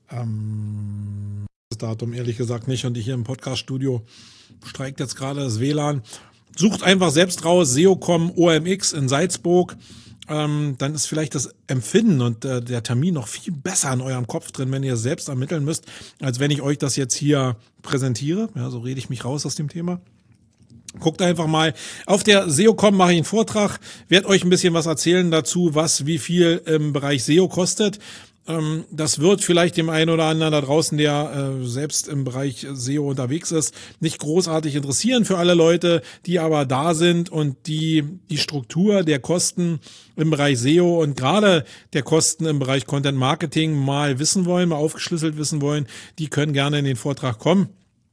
ähm, das Datum ehrlich gesagt nicht und ich hier im Podcast-Studio streikt jetzt gerade das W L A N. Sucht einfach selbst raus, SEOCom O M X in Salzburg. Ähm, dann ist vielleicht das Empfinden und äh, der Termin noch viel besser in eurem Kopf drin, wenn ihr es selbst ermitteln müsst, als wenn ich euch das jetzt hier präsentiere. Ja, so rede ich mich raus aus dem Thema. Guckt einfach mal. Auf der SEOCom mache ich einen Vortrag, werde euch ein bisschen was erzählen dazu, was wie viel im Bereich S E O kostet. Das wird vielleicht dem einen oder anderen da draußen, der äh, selbst im Bereich S E O unterwegs ist, nicht großartig interessieren. Für alle Leute, die aber da sind und die die Struktur der Kosten im Bereich S E O und gerade der Kosten im Bereich Content Marketing mal wissen wollen, mal aufgeschlüsselt wissen wollen, die können gerne in den Vortrag kommen.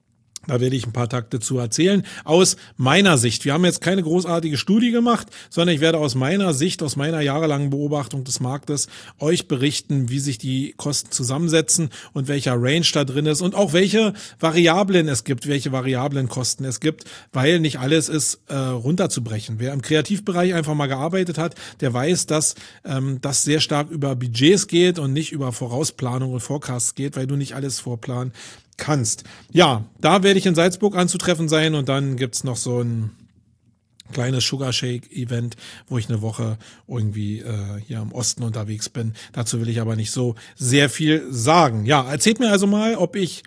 Da werde ich ein paar Takte zu erzählen. Aus meiner Sicht. Wir haben jetzt keine großartige Studie gemacht, sondern ich werde aus meiner Sicht, aus meiner jahrelangen Beobachtung des Marktes euch berichten, wie sich die Kosten zusammensetzen und welcher Range da drin ist und auch welche Variablen es gibt, welche variablen Kosten es gibt, weil nicht alles ist äh, runterzubrechen. Wer im Kreativbereich einfach mal gearbeitet hat, der weiß, dass ähm, das sehr stark über Budgets geht und nicht über Vorausplanung und Forecasts geht, weil du nicht alles vorplanen kannst. Ja, da werde ich in Salzburg anzutreffen sein und dann gibt's noch so ein kleines Sugar Shake Event, wo ich eine Woche irgendwie äh, hier im Osten unterwegs bin. Dazu will ich aber nicht so sehr viel sagen. Ja, erzählt mir also mal, ob ich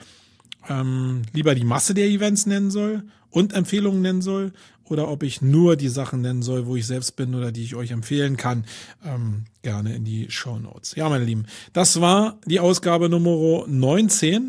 ähm, lieber die Masse der Events nennen soll und Empfehlungen nennen soll oder ob ich nur die Sachen nennen soll, wo ich selbst bin oder die ich euch empfehlen kann. Ähm, gerne in die Shownotes. Ja, meine Lieben, das war die Ausgabe Nummer neunzehn.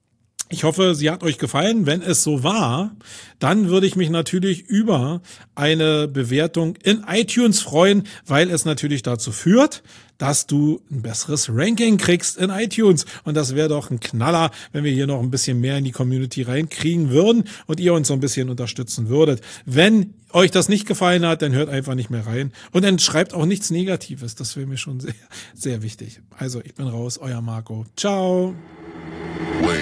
Ich hoffe, sie hat euch gefallen. Wenn es so war, dann würde ich mich natürlich über eine Bewertung in iTunes freuen, weil es natürlich dazu führt, dass du ein besseres Ranking kriegst in iTunes. Und das wäre doch ein Knaller, wenn wir hier noch ein bisschen mehr in die Community reinkriegen würden und ihr uns so ein bisschen unterstützen würdet. Wenn euch das nicht gefallen hat, dann hört einfach nicht mehr rein. Und dann schreibt auch nichts Negatives. Das wäre mir schon sehr, sehr wichtig. Also, ich bin raus, euer Marco. Ciao. Wait.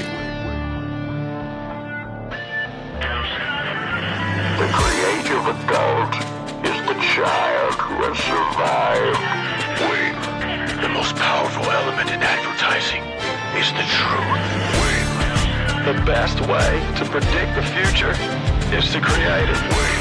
The creative adult is the child who has survived. Wait. The most powerful element in advertising is the truth. Wait. The best way to predict the future is to create it. Wait.